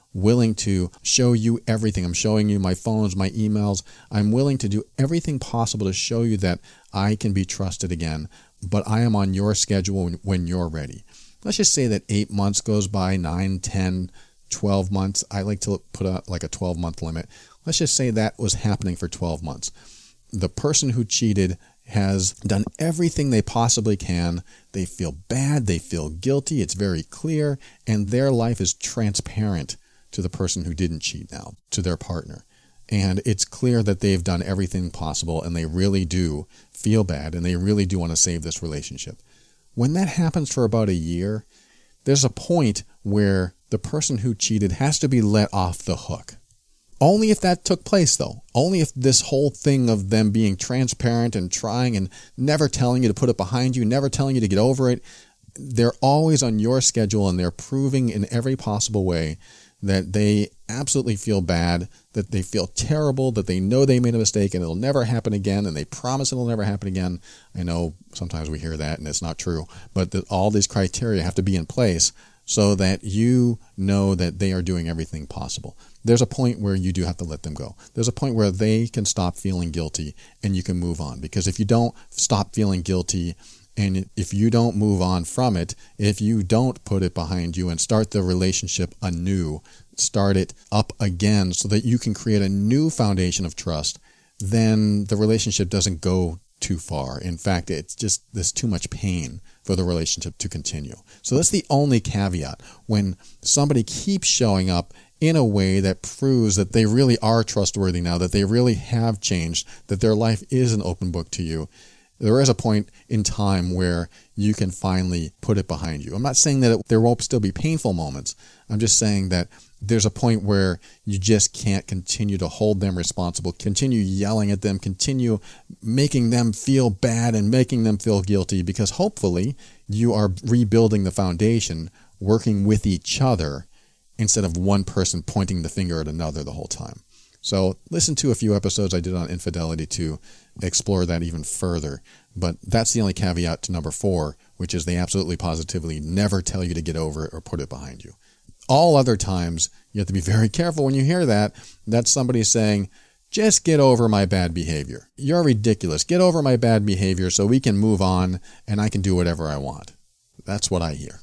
willing to show you everything. I'm showing you my phones, my emails. I'm willing to do everything possible to show you that I can be trusted again, but I am on your schedule when you're ready. Let's just say that 8 months goes by, 9, 10, 12 months. I like to put out like a 12-month limit. Let's just say that was happening for 12 months. The person who cheated has done everything they possibly can. They feel bad, they feel guilty, it's very clear, and their life is transparent to the person who didn't cheat now, to their partner. And it's clear that they've done everything possible, and they really do feel bad, and they really do want to save this relationship. When that happens for about a year, there's a point where the person who cheated has to be let off the hook. Only if that took place, though. Only if this whole thing of them being transparent and trying and never telling you to put it behind you, never telling you to get over it, they're always on your schedule and they're proving in every possible way that they absolutely feel bad, that they feel terrible, that they know they made a mistake and it'll never happen again, and they promise it'll never happen again. I know sometimes we hear that and it's not true, but all these criteria have to be in place so that you know that they are doing everything possible. There's a point where you do have to let them go. There's a point where they can stop feeling guilty and you can move on. Because if you don't stop feeling guilty and if you don't move on from it, if you don't put it behind you and start the relationship anew, start it up again so that you can create a new foundation of trust, then the relationship doesn't go too far. In fact, there's too much pain for the relationship to continue. So that's the only caveat. When somebody keeps showing up in a way that proves that they really are trustworthy now, that they really have changed, that their life is an open book to you, there is a point in time where you can finally put it behind you. I'm not saying that there won't still be painful moments. I'm just saying that there's a point where you just can't continue to hold them responsible, continue yelling at them, continue making them feel bad and making them feel guilty, because hopefully you are rebuilding the foundation, working with each other, instead of one person pointing the finger at another the whole time. So listen to a few episodes I did on infidelity to explore that even further. But that's the only caveat to number 4, which is they absolutely positively never tell you to get over it or put it behind you. All other times, you have to be very careful when you hear that. That's somebody saying, just get over my bad behavior. You're ridiculous. Get over my bad behavior so we can move on and I can do whatever I want. That's what I hear.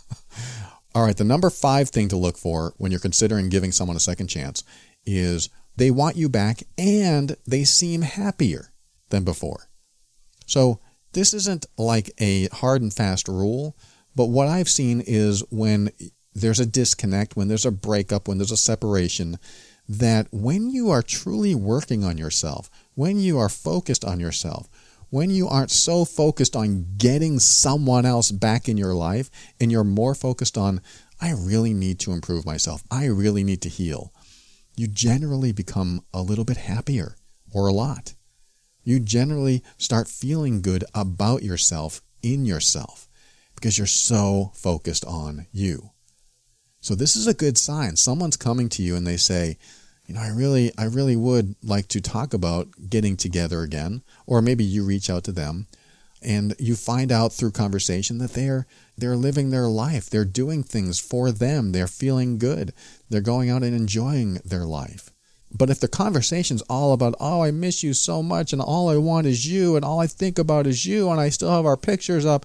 All right, the number 5 thing to look for when you're considering giving someone a second chance is they want you back and they seem happier than before. So this isn't like a hard and fast rule, but what I've seen is when there's a disconnect, when there's a breakup, when there's a separation, that when you are truly working on yourself, when you are focused on yourself, when you aren't so focused on getting someone else back in your life and you're more focused on, I really need to improve myself, I really need to heal, you generally become a little bit happier, or a lot. You generally start feeling good about yourself, in yourself, because you're so focused on you. So this is a good sign. Someone's coming to you and they say, I really would like to talk about getting together again. Or maybe you reach out to them and you find out through conversation that they're living their life. They're doing things for them. They're feeling good. They're going out and enjoying their life. But if the conversation's all about, oh, I miss you so much and all I want is you and all I think about is you and I still have our pictures up,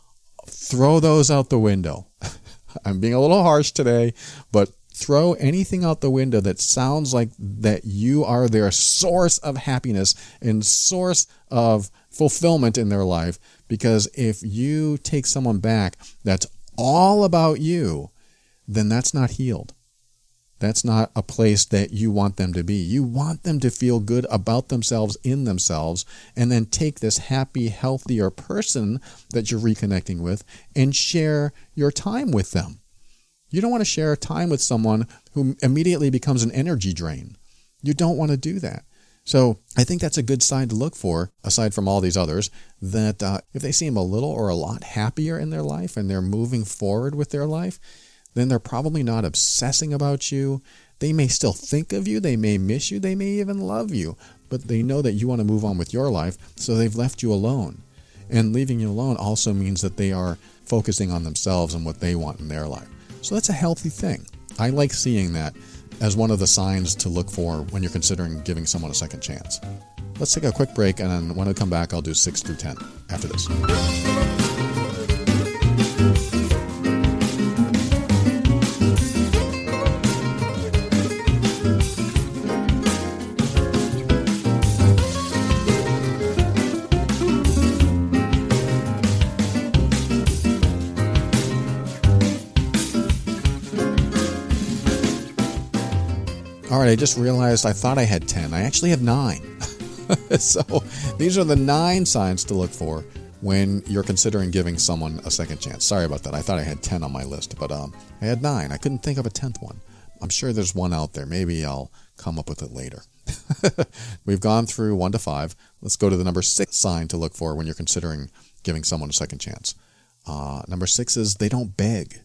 throw those out the window. I'm being a little harsh today, but throw anything out the window that sounds like that you are their source of happiness and source of fulfillment in their life. Because if you take someone back that's all about you, then that's not healed. That's not a place that you want them to be. You want them to feel good about themselves, in themselves, and then take this happy, healthier person that you're reconnecting with and share your time with them. You don't want to share time with someone who immediately becomes an energy drain. You don't want to do that. So I think that's a good sign to look for, aside from all these others, that if they seem a little or a lot happier in their life and they're moving forward with their life, then they're probably not obsessing about you. They may still think of you, they may miss you, they may even love you, but they know that you want to move on with your life, so they've left you alone. And leaving you alone also means that they are focusing on themselves and what they want in their life. So that's a healthy thing. I like seeing that as one of the signs to look for when you're considering giving someone a second chance. Let's take a quick break, and then when I come back, I'll do 6 through 10 after this. All right, I just realized I thought I had 10. I actually have 9. So these are the 9 signs to look for when you're considering giving someone a second chance. Sorry about that. I thought I had 10 on my list, but I had 9. I couldn't think of a 10th one. I'm sure there's one out there. Maybe I'll come up with it later. We've gone through 1 to 5. Let's go to the number 6 sign to look for when you're considering giving someone a second chance. Number 6 is they don't beg.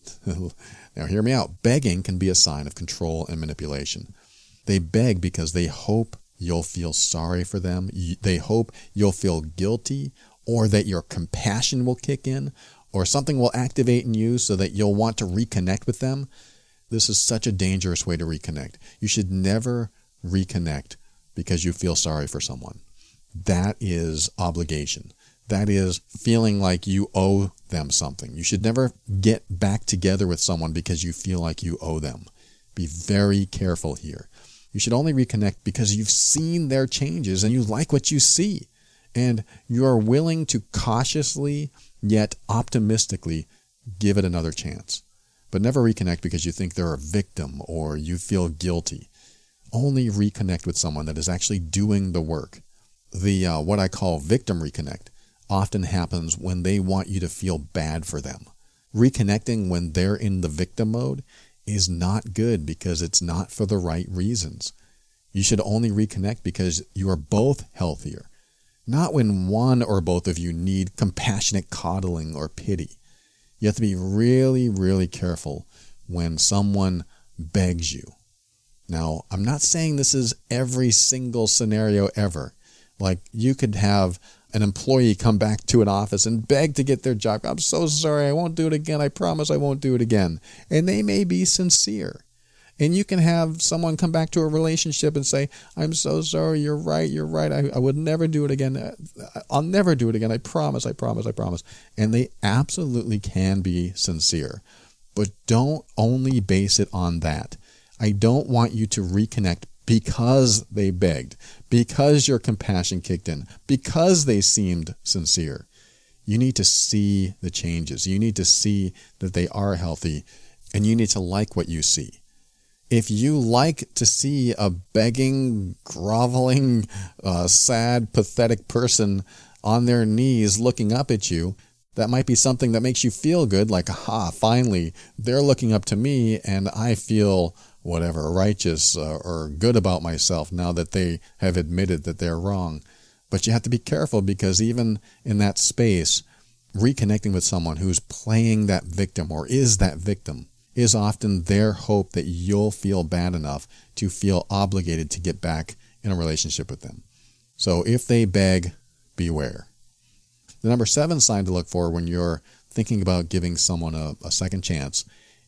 Now, hear me out. Begging can be a sign of control and manipulation. They beg because they hope you'll feel sorry for them. They hope you'll feel guilty, or that your compassion will kick in, or something will activate in you so that you'll want to reconnect with them. This is such a dangerous way to reconnect. You should never reconnect because you feel sorry for someone. That is obligation. That is feeling like you owe them something. You should never get back together with someone because you feel like you owe them. Be very careful here. You should only reconnect because you've seen their changes and you like what you see. And you are willing to cautiously yet optimistically give it another chance. But never reconnect because you think they're a victim or you feel guilty. Only reconnect with someone that is actually doing the work. The what I call victim reconnect often happens when they want you to feel bad for them. Reconnecting when they're in the victim mode is not good because it's not for the right reasons. You should only reconnect because you are both healthier, not when one or both of you need compassionate coddling or pity. You have to be really, really careful when someone begs you. Now, I'm not saying this is every single scenario ever. Like, you could have an employee come back to an office and beg to get their job. I'm so sorry, I won't do it again. I promise I won't do it again. And they may be sincere. And you can have someone come back to a relationship and say, I'm so sorry, you're right. I would never do it again. I'll never do it again. I promise. And they absolutely can be sincere. But don't only base it on that. I don't want you to reconnect because they begged, because your compassion kicked in, because they seemed sincere. You need to see the changes. You need to see that they are healthy, and you need to like what you see. If you like to see a begging, groveling, sad, pathetic person on their knees looking up at you, that might be something that makes you feel good, like, aha, finally, they're looking up to me, and I feel whatever, righteous or good about myself now that they have admitted that they're wrong. But you have to be careful because even in that space, reconnecting with someone who's playing that victim or is that victim is often their hope that you'll feel bad enough to feel obligated to get back in a relationship with them. So if they beg, beware. The number 7 sign to look for when you're thinking about giving someone a second chance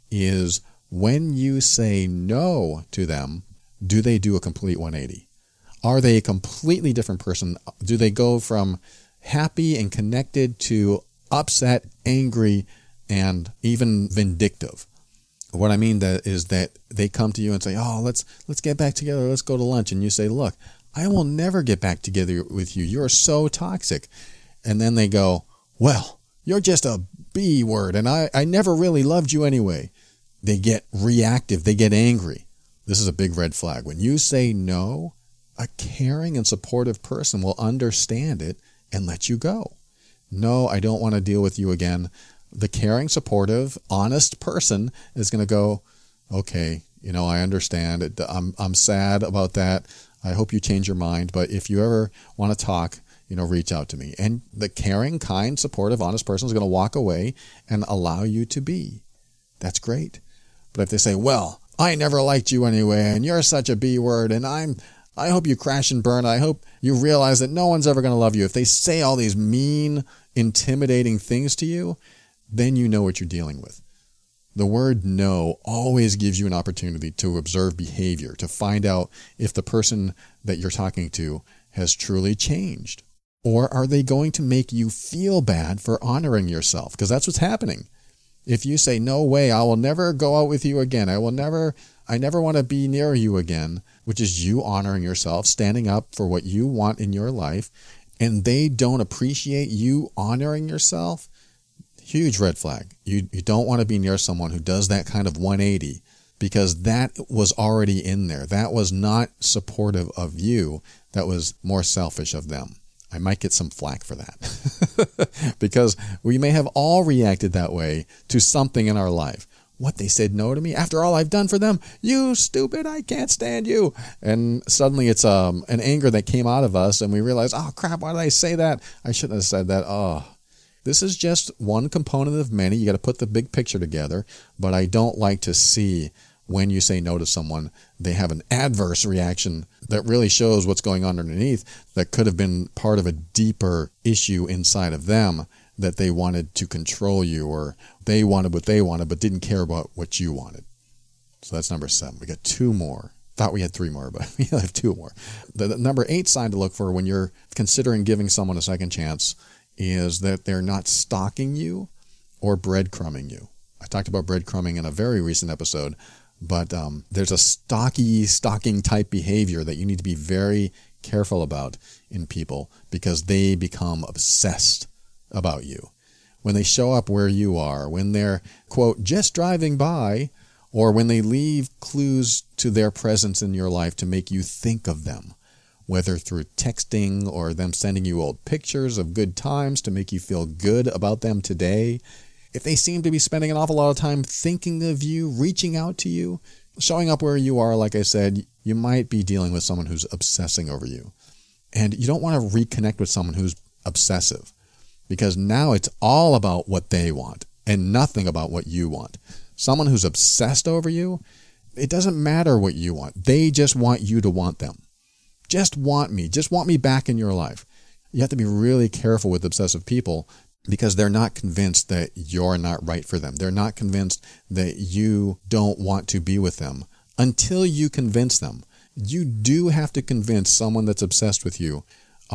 is when you say no to them, do they do a complete 180? Are they a completely different person? Do they go from happy and connected to upset, angry, and even vindictive? What I mean is that they come to you and say, oh, let's get back together. Let's go to lunch. And you say, look, I will never get back together with you. You're so toxic. And then they go, well, you're just a B word, and I never really loved you anyway. They get reactive. They get angry. This is a big red flag. When you say no, a caring and supportive person will understand it and let you go. No, I don't want to deal with you again. The caring, supportive, honest person is going to go, okay, I understand. I'm sad about that. I hope you change your mind. But if you ever want to talk, reach out to me. And the caring, kind, supportive, honest person is going to walk away and allow you to be. That's great. But if they say, well, I never liked you anyway, and you're such a B word, and I hope you crash and burn. I hope you realize that no one's ever going to love you. If they say all these mean, intimidating things to you, then you know what you're dealing with. The word no always gives you an opportunity to observe behavior, to find out if the person that you're talking to has truly changed. Or are they going to make you feel bad for honoring yourself? Because that's what's happening. If you say, no way, I will never go out with you again. I never want to be near you again, which is you honoring yourself, standing up for what you want in your life, and they don't appreciate you honoring yourself, huge red flag. You don't want to be near someone who does that kind of 180, because that was already in there. That was not supportive of you. That was more selfish of them. I might get some flack for that because we may have all reacted that way to something in our life. What, they said no to me after all I've done for them? You stupid, I can't stand you. And suddenly it's an anger that came out of us, and we realize, oh crap, why did I say that? I shouldn't have said that. Oh, this is just one component of many. You got to put the big picture together. But I don't like to see when you say no to someone, they have an adverse reaction that really shows what's going on underneath that could have been part of a deeper issue inside of them, that they wanted to control you, or they wanted what they wanted but didn't care about what you wanted. So that's number 7. We got 2 more. Thought we had 3 more, but we have 2 more. The number 8 sign to look for when you're considering giving someone a second chance is that they're not stalking you or breadcrumbing you. I talked about breadcrumbing in a very recent episode, but there's a stalking type behavior that you need to be very careful about in people, because they become obsessed about you. When they show up where you are, when they're, quote, just driving by, or when they leave clues to their presence in your life to make you think of them, whether through texting or them sending you old pictures of good times to make you feel good about them today. If they seem to be spending an awful lot of time thinking of you, reaching out to you, showing up where you are, like I said, you might be dealing with someone who's obsessing over you. And you don't want to reconnect with someone who's obsessive, because now it's all about what they want and nothing about what you want. Someone who's obsessed over you, it doesn't matter what you want. They just want you to want them. Just want me back in your life. You have to be really careful with obsessive people, because they're not convinced that you're not right for them. They're not convinced that you don't want to be with them until you convince them. You do have to convince someone that's obsessed with you,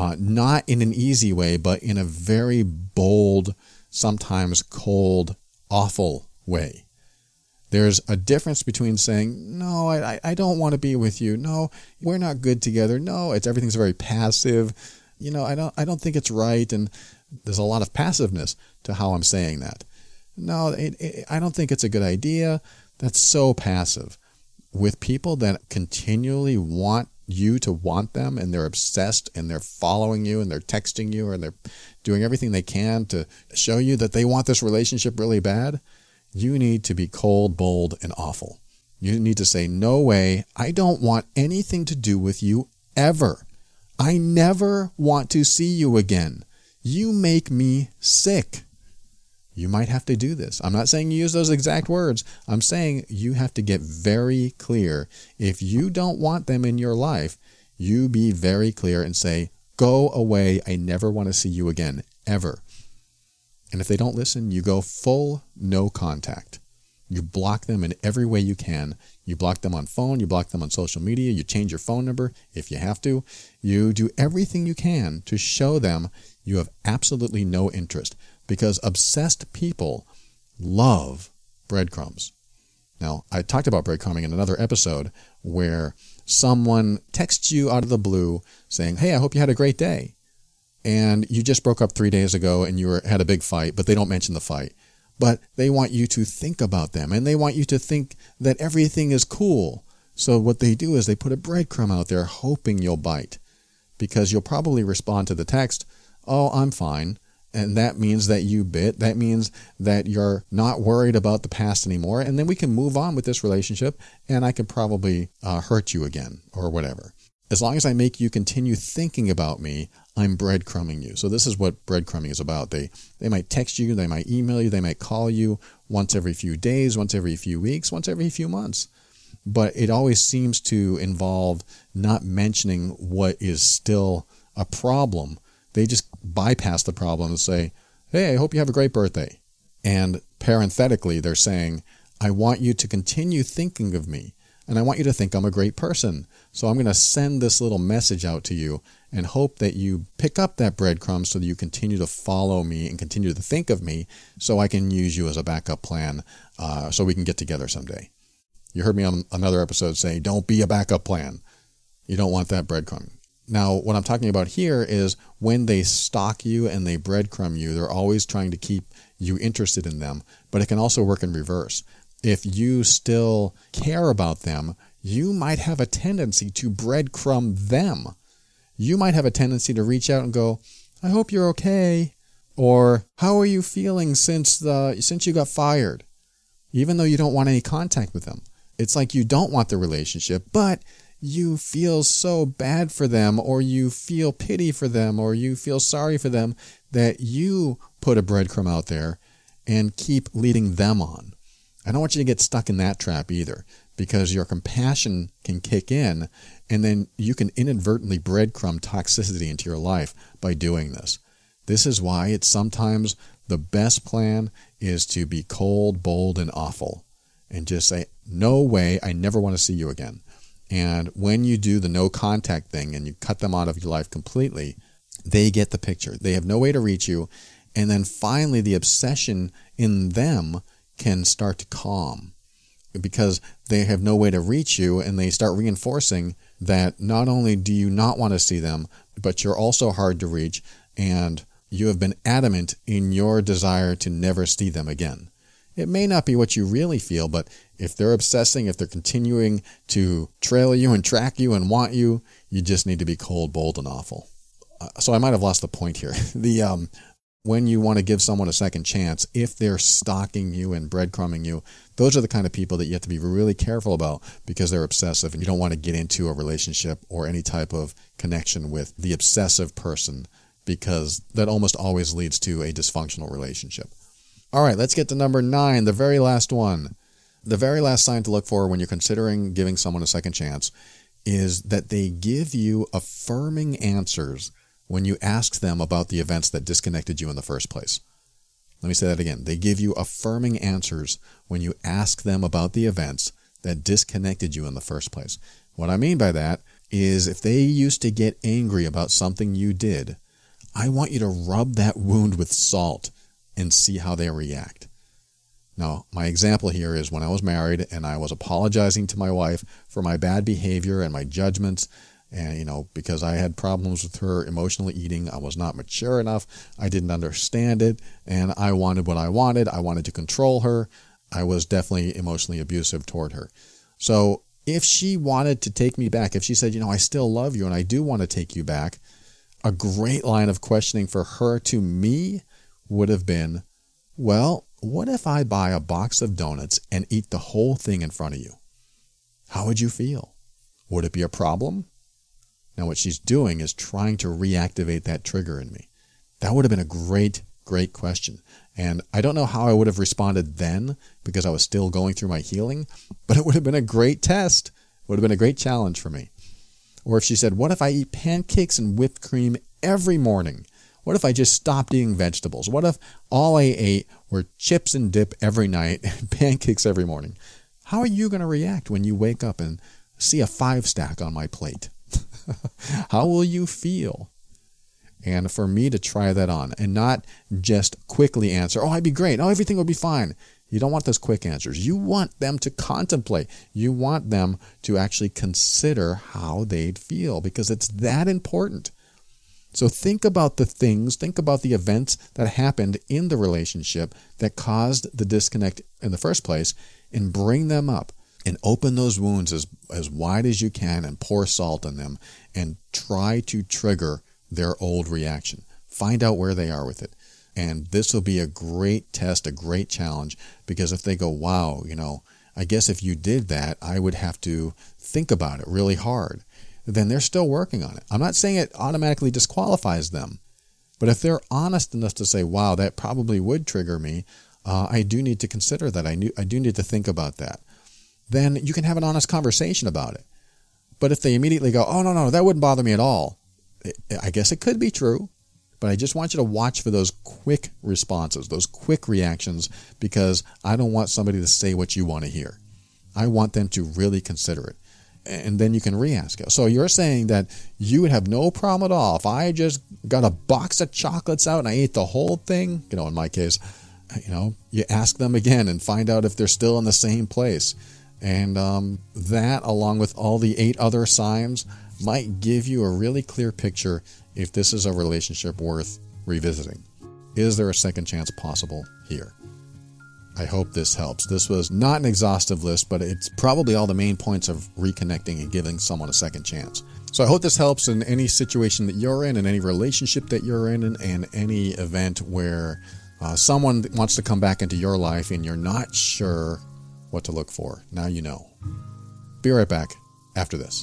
not in an easy way, but in a very bold, sometimes cold, awful way. There's a difference between saying, no, I don't want to be with you. No, we're not good together. No, everything's very passive. You know, I don't think it's right. And there's a lot of passiveness to how I'm saying that. No, I don't think it's a good idea. That's so passive. With people that continually want you to want them, and they're obsessed, and they're following you, and they're texting you, and they're doing everything they can to show you that they want this relationship really bad, you need to be cold, bold, and awful. You need to say, no way, I don't want anything to do with you ever. I never want to see you again. You make me sick. You might have to do this. I'm not saying you use those exact words. I'm saying you have to get very clear. If you don't want them in your life, you be very clear and say, go away. I never want to see you again, ever. And if they don't listen, you go full no contact. You block them in every way you can. You block them on phone. You block them on social media. You change your phone number if you have to. You do everything you can to show them you have absolutely no interest, because obsessed people love breadcrumbs. Now, I talked about breadcrumbing in another episode where someone texts you out of the blue saying, hey, I hope you had a great day. And you just broke up 3 days ago and you had a big fight, but they don't mention the fight. But they want you to think about them, and they want you to think that everything is cool. So what they do is they put a breadcrumb out there hoping you'll bite, because you'll probably respond to the text, oh, I'm fine. And that means that you bit. That means that you're not worried about the past anymore. And then we can move on with this relationship, and I can probably hurt you again or whatever. As long as I make you continue thinking about me, I'm breadcrumbing you. So this is what breadcrumbing is about. They might text you, they might email you, they might call you once every few days, once every few weeks, once every few months. But it always seems to involve not mentioning what is still a problem. They just bypass the problem and say, hey, I hope you have a great birthday. And parenthetically, they're saying, I want you to continue thinking of me, and I want you to think I'm a great person. So I'm going to send this little message out to you and hope that you pick up that breadcrumb so that you continue to follow me and continue to think of me so I can use you as a backup plan so we can get together someday. You heard me on another episode say, don't be a backup plan. You don't want that breadcrumb. Now, what I'm talking about here is when they stalk you and they breadcrumb you, they're always trying to keep you interested in them, but it can also work in reverse. If you still care about them, you might have a tendency to breadcrumb them. You might have a tendency to reach out and go, I hope you're okay. Or, how are you feeling since you got fired? Even though you don't want any contact with them. It's like you don't want the relationship, but you feel so bad for them, or you feel pity for them, or you feel sorry for them that you put a breadcrumb out there and keep leading them on. I don't want you to get stuck in that trap either, because your compassion can kick in, and then you can inadvertently breadcrumb toxicity into your life by doing this. This is why it's sometimes the best plan is to be cold, bold, and awful, and just say, no way, I never want to see you again. And when you do the no contact thing and you cut them out of your life completely, they get the picture. They have no way to reach you. And then finally, the obsession in them can start to calm because they have no way to reach you, and they start reinforcing that not only do you not want to see them, but you're also hard to reach, and you have been adamant in your desire to never see them again. It may not be what you really feel, but if they're obsessing, if they're continuing to trail you and track you and want you, you just need to be cold, bold, and awful. So I might have lost the point here. When you want to give someone a second chance, if they're stalking you and breadcrumbing you, those are the kind of people that you have to be really careful about because they're obsessive, and you don't want to get into a relationship or any type of connection with the obsessive person because that almost always leads to a dysfunctional relationship. All right, let's get to number 9, the very last one. The very last sign to look for when you're considering giving someone a second chance is that they give you affirming answers when you ask them about the events that disconnected you in the first place. Let me say that again. They give you affirming answers when you ask them about the events that disconnected you in the first place. What I mean by that is if they used to get angry about something you did, I want you to rub that wound with salt and see how they react. Now, my example here is when I was married and I was apologizing to my wife for my bad behavior and my judgments, and, because I had problems with her emotionally eating, I was not mature enough, I didn't understand it, and I wanted what I wanted to control her. I was definitely emotionally abusive toward her. So if she wanted to take me back, if she said, I still love you and I do want to take you back, a great line of questioning for her to me would have been, well, what if I buy a box of donuts and eat the whole thing in front of you? How would you feel? Would it be a problem? Now what she's doing is trying to reactivate that trigger in me. That would have been a great, great question. And I don't know how I would have responded then because I was still going through my healing, but it would have been a great test. It would have been a great challenge for me. Or if she said, what if I eat pancakes and whipped cream every morning? What if I just stopped eating vegetables? What if all I ate were chips and dip every night and pancakes every morning? How are you going to react when you wake up and see a 5-stack on my plate? How will you feel? And for me to try that on and not just quickly answer, I'd be great. Everything will be fine. You don't want those quick answers. You want them to contemplate. You want them to actually consider how they'd feel because it's that important. So think about the events that happened in the relationship that caused the disconnect in the first place and bring them up and open those wounds as wide as you can and pour salt on them and try to trigger their old reaction. Find out where they are with it. And this will be a great test, a great challenge, because if they go, wow, I guess if you did that, I would have to think about it really hard. Then they're still working on it. I'm not saying it automatically disqualifies them, but if they're honest enough to say, wow, that probably would trigger me, I do need to consider that. I do need to think about that. Then you can have an honest conversation about it. But if they immediately go, oh, no, that wouldn't bother me at all, I guess it could be true. But I just want you to watch for those quick responses, those quick reactions, because I don't want somebody to say what you want to hear. I want them to really consider it. And then you can re-ask it. So you're saying that you would have no problem at all if I just got a box of chocolates out and I ate the whole thing? In my case, you ask them again and find out if they're still in the same place. And that, along with all the 8 other signs, might give you a really clear picture if this is a relationship worth revisiting. Is there a second chance possible here? I hope this helps. This was not an exhaustive list, but it's probably all the main points of reconnecting and giving someone a second chance. So I hope this helps in any situation that you're in, any relationship that you're in, and any event where someone wants to come back into your life and you're not sure what to look for. Now you know. Be right back after this.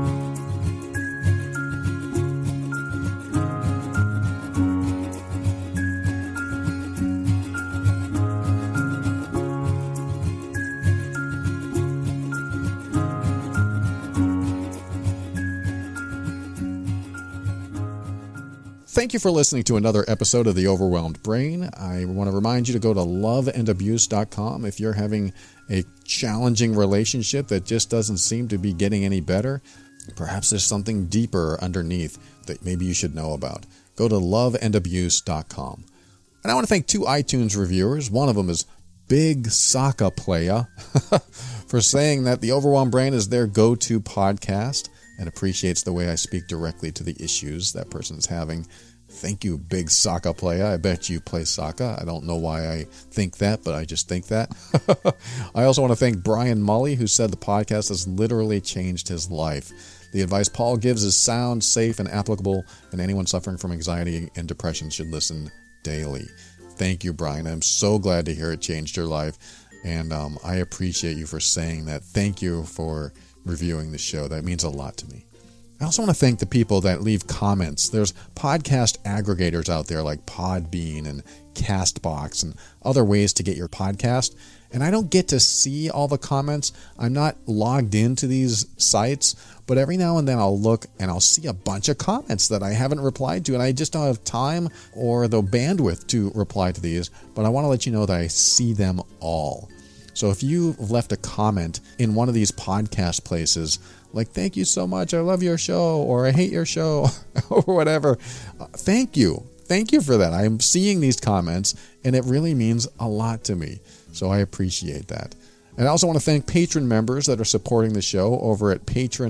Thank you for listening to another episode of The Overwhelmed Brain. I want to remind you to go to loveandabuse.com if you're having a challenging relationship that just doesn't seem to be getting any better. Perhaps there's something deeper underneath that maybe you should know about. Go to loveandabuse.com. And I want to thank 2 iTunes reviewers. One of them is Big Saka Playa for saying that The Overwhelmed Brain is their go-to podcast and appreciates the way I speak directly to the issues that person's having. Thank you, Big Saka Playa. I bet you play soccer. I don't know why I think that, but I just think that. I also want to thank Brian Mully, who said the podcast has literally changed his life. The advice Paul gives is sound, safe, and applicable, and anyone suffering from anxiety and depression should listen daily. Thank you, Brian. I'm so glad to hear it changed your life, and I appreciate you for saying that. Thank you for reviewing the show. That means a lot to me. I also want to thank the people that leave comments. There's podcast aggregators out there like Podbean and Castbox and other ways to get your podcast. And I don't get to see all the comments. I'm not logged into these sites, but every now and then I'll look and I'll see a bunch of comments that I haven't replied to, and I just don't have time or the bandwidth to reply to these. But I want to let you know that I see them all. So if you've left a comment in one of these podcast places, like, thank you so much, I love your show, or I hate your show, or whatever, thank you. Thank you for that. I'm seeing these comments, and it really means a lot to me. So I appreciate that. And I also want to thank patron members that are supporting the show over at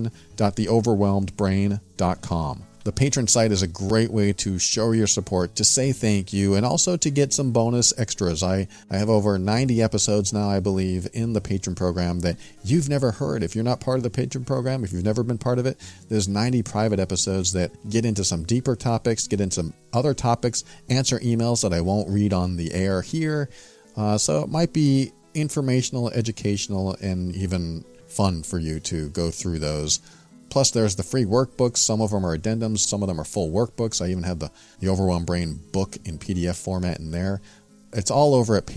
patron.theoverwhelmedbrain.com. The patron site is a great way to show your support, to say thank you, and also to get some bonus extras. I have over 90 episodes now, I believe, in the patron program that you've never heard. If you're not part of the patron program, if you've never been part of it, there's 90 private episodes that get into some deeper topics, get into some other topics, answer emails that I won't read on the air here. So it might be informational, educational, and even fun for you to go through those. Plus, there's the free workbooks. Some of them are addendums. Some of them are full workbooks. I even have the Overwhelmed Brain book in PDF format in there. It's all over at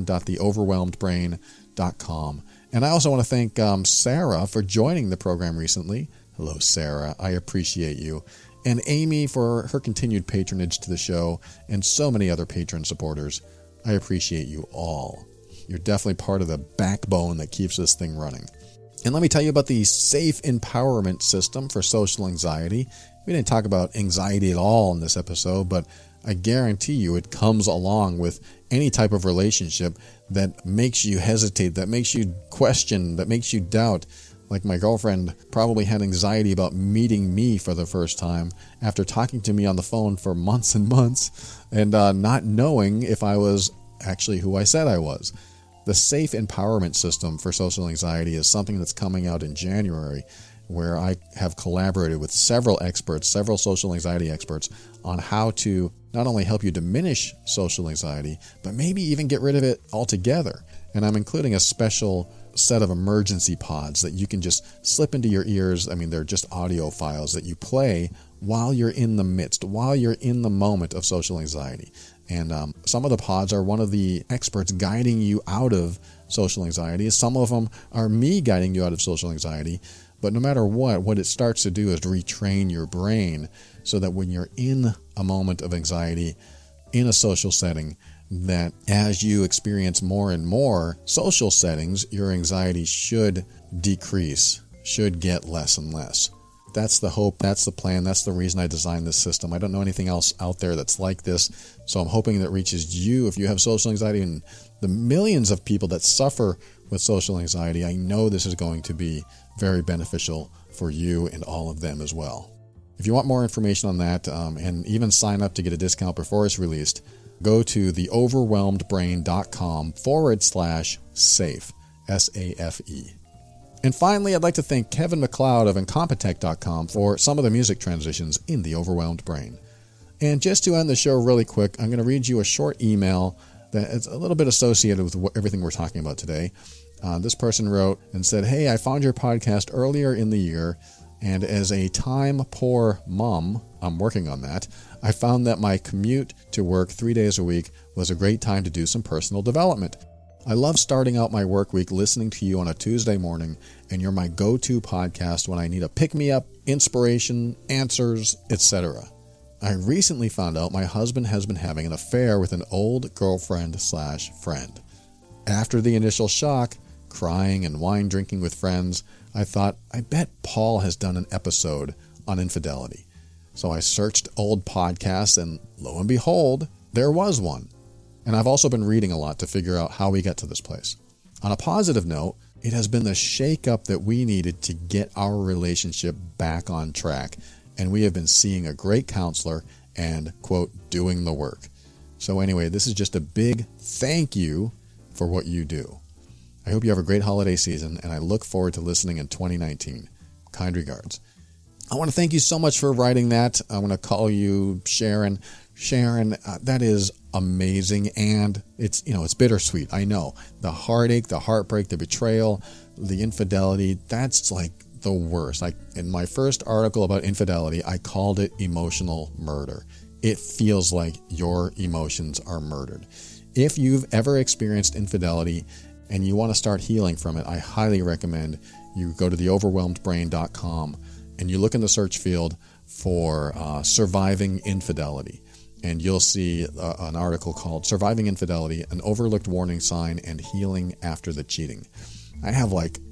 patron.theoverwhelmedbrain.com. And I also want to thank Sarah for joining the program recently. Hello, Sarah. I appreciate you. And Amy for her continued patronage to the show, and so many other patron supporters. I appreciate you all. You're definitely part of the backbone that keeps this thing running. And let me tell you about the Safe Empowerment System for social anxiety. We didn't talk about anxiety at all in this episode, but I guarantee you it comes along with any type of relationship that makes you hesitate, that makes you question, that makes you doubt. Like my girlfriend probably had anxiety about meeting me for the first time after talking to me on the phone for months and months and not knowing if I was actually who I said I was. The Safe Empowerment System for social anxiety is something that's coming out in January, where I have collaborated with several experts, several social anxiety experts, on how to not only help you diminish social anxiety, but maybe even get rid of it altogether. And I'm including a special set of emergency pods that you can just slip into your ears. I mean, they're just audio files that you play while you're in the midst, while you're in the moment of social anxiety. And some of the pods are one of the experts guiding you out of social anxiety. Some of them are me guiding you out of social anxiety. But no matter what it starts to do is retrain your brain so that when you're in a moment of anxiety in a social setting, that as you experience more and more social settings, your anxiety should decrease, should get less and less. That's the hope, that's the plan, that's the reason I designed this system. I don't know anything else out there that's like this, so I'm hoping that reaches you if you have social anxiety, and the millions of people that suffer with social anxiety. I know this is going to be very beneficial for you and all of them as well. If you want more information on that, and even sign up to get a discount before it's released, go to theoverwhelmedbrain.com/safe, S-A-F-E. And finally, I'd like to thank Kevin MacLeod of Incompetech.com for some of the music transitions in The Overwhelmed Brain. And just to end the show really quick, I'm going to read you a short email that is a little bit associated with everything we're talking about today. This person wrote and said, "Hey, I found your podcast earlier in the year, and as a time-poor mom, I'm working on that, I found that my commute to work 3 days a week was a great time to do some personal development. I love starting out my work week listening to you on a Tuesday morning, and you're my go-to podcast when I need a pick-me-up, inspiration, answers, etc. I recently found out my husband has been having an affair with an old girlfriend/friend. After the initial shock, crying and wine drinking with friends, I thought, I bet Paul has done an episode on infidelity. So I searched old podcasts, and lo and behold, there was one. And I've also been reading a lot to figure out how we get to this place. On a positive note, it has been the shake-up that we needed to get our relationship back on track. And we have been seeing a great counselor and, quote, doing the work. So anyway, this is just a big thank you for what you do. I hope you have a great holiday season, and I look forward to listening in 2019. Kind regards." I want to thank you so much for writing that. I want to call you Sharon. Sharon, that is amazing, and it's bittersweet. I know the heartache, the heartbreak, the betrayal, the infidelity. That's like the worst. Like in my first article about infidelity, I called it emotional murder. It feels like your emotions are murdered. If you've ever experienced infidelity and you want to start healing from it, I highly recommend you go to theoverwhelmedbrain.com and you look in the search field for surviving infidelity. And you'll see an article called Surviving Infidelity, an Overlooked Warning Sign and Healing After the Cheating. I have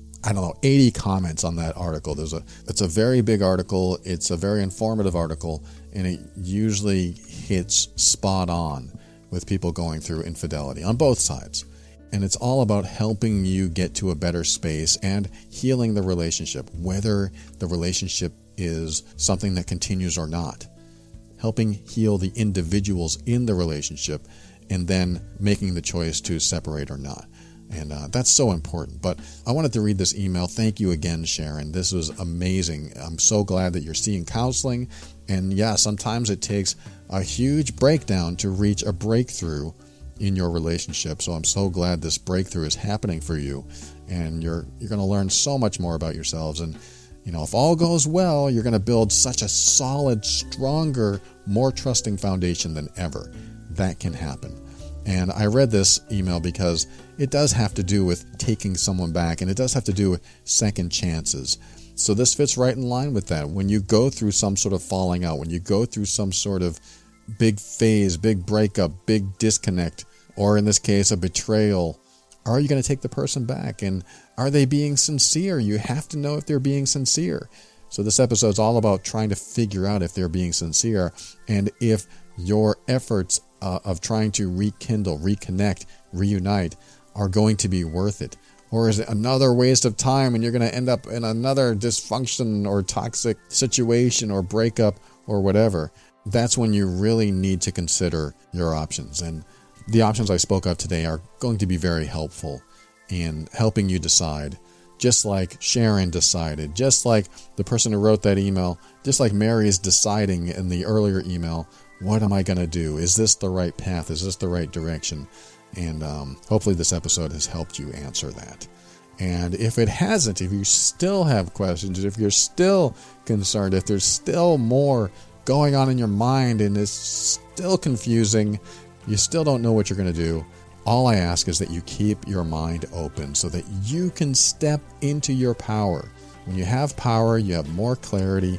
80 comments on that article. It's a very big article. It's a very informative article, and it usually hits spot on with people going through infidelity on both sides. And it's all about helping you get to a better space and healing the relationship, whether the relationship is something that continues or not. Helping heal the individuals in the relationship and then making the choice to separate or not. And that's so important. But I wanted to read this email. Thank you again, Sharon. This was amazing. I'm so glad that you're seeing counseling. And yeah, sometimes it takes a huge breakdown to reach a breakthrough in your relationship. So I'm so glad this breakthrough is happening for you. And you're going to learn so much more about yourselves. And if all goes well, you're going to build such a solid, stronger, more trusting foundation than ever. That can happen. And I read this email because it does have to do with taking someone back, and it does have to do with second chances. So this fits right in line with that. When you go through some sort of falling out, when you go through some sort of big phase, big breakup, big disconnect, or in this case, a betrayal, are you going to take the person back? And are they being sincere? You have to know if they're being sincere. So this episode is all about trying to figure out if they're being sincere and if your efforts of trying to rekindle, reconnect, reunite are going to be worth it. Or is it another waste of time and you're going to end up in another dysfunction or toxic situation or breakup or whatever? That's when you really need to consider your options. And the options I spoke of today are going to be very helpful in helping you decide, just like Sharon decided, just like the person who wrote that email, just like Mary is deciding in the earlier email, what am I going to do? Is this the right path? Is this the right direction? And hopefully this episode has helped you answer that. And if it hasn't, if you still have questions, if you're still concerned, if there's still more going on in your mind and it's still confusing, you still don't know what you're going to do, all I ask is that you keep your mind open so that you can step into your power. When you have power, you have more clarity,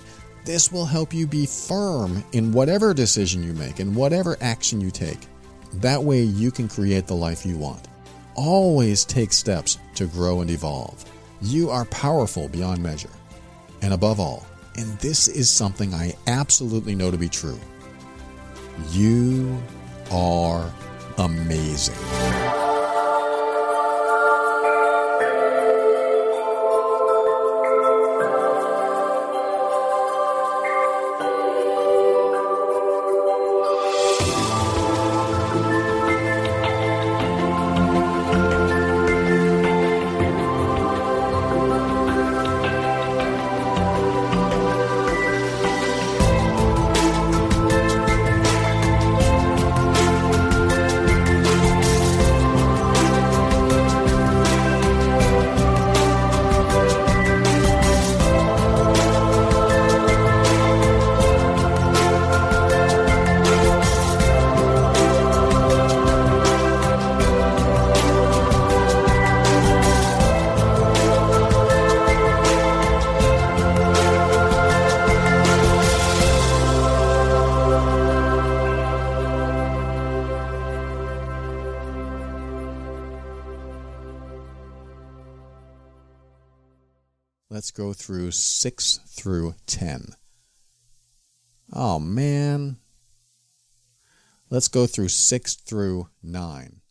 This will help you be firm in whatever decision you make and whatever action you take. That way you can create the life you want. Always take steps to grow and evolve. You are powerful beyond measure. And above all, and this is something I absolutely know to be true, you are amazing. Let's go through 6 through 10. Oh, man. Let's go through 6 through 9.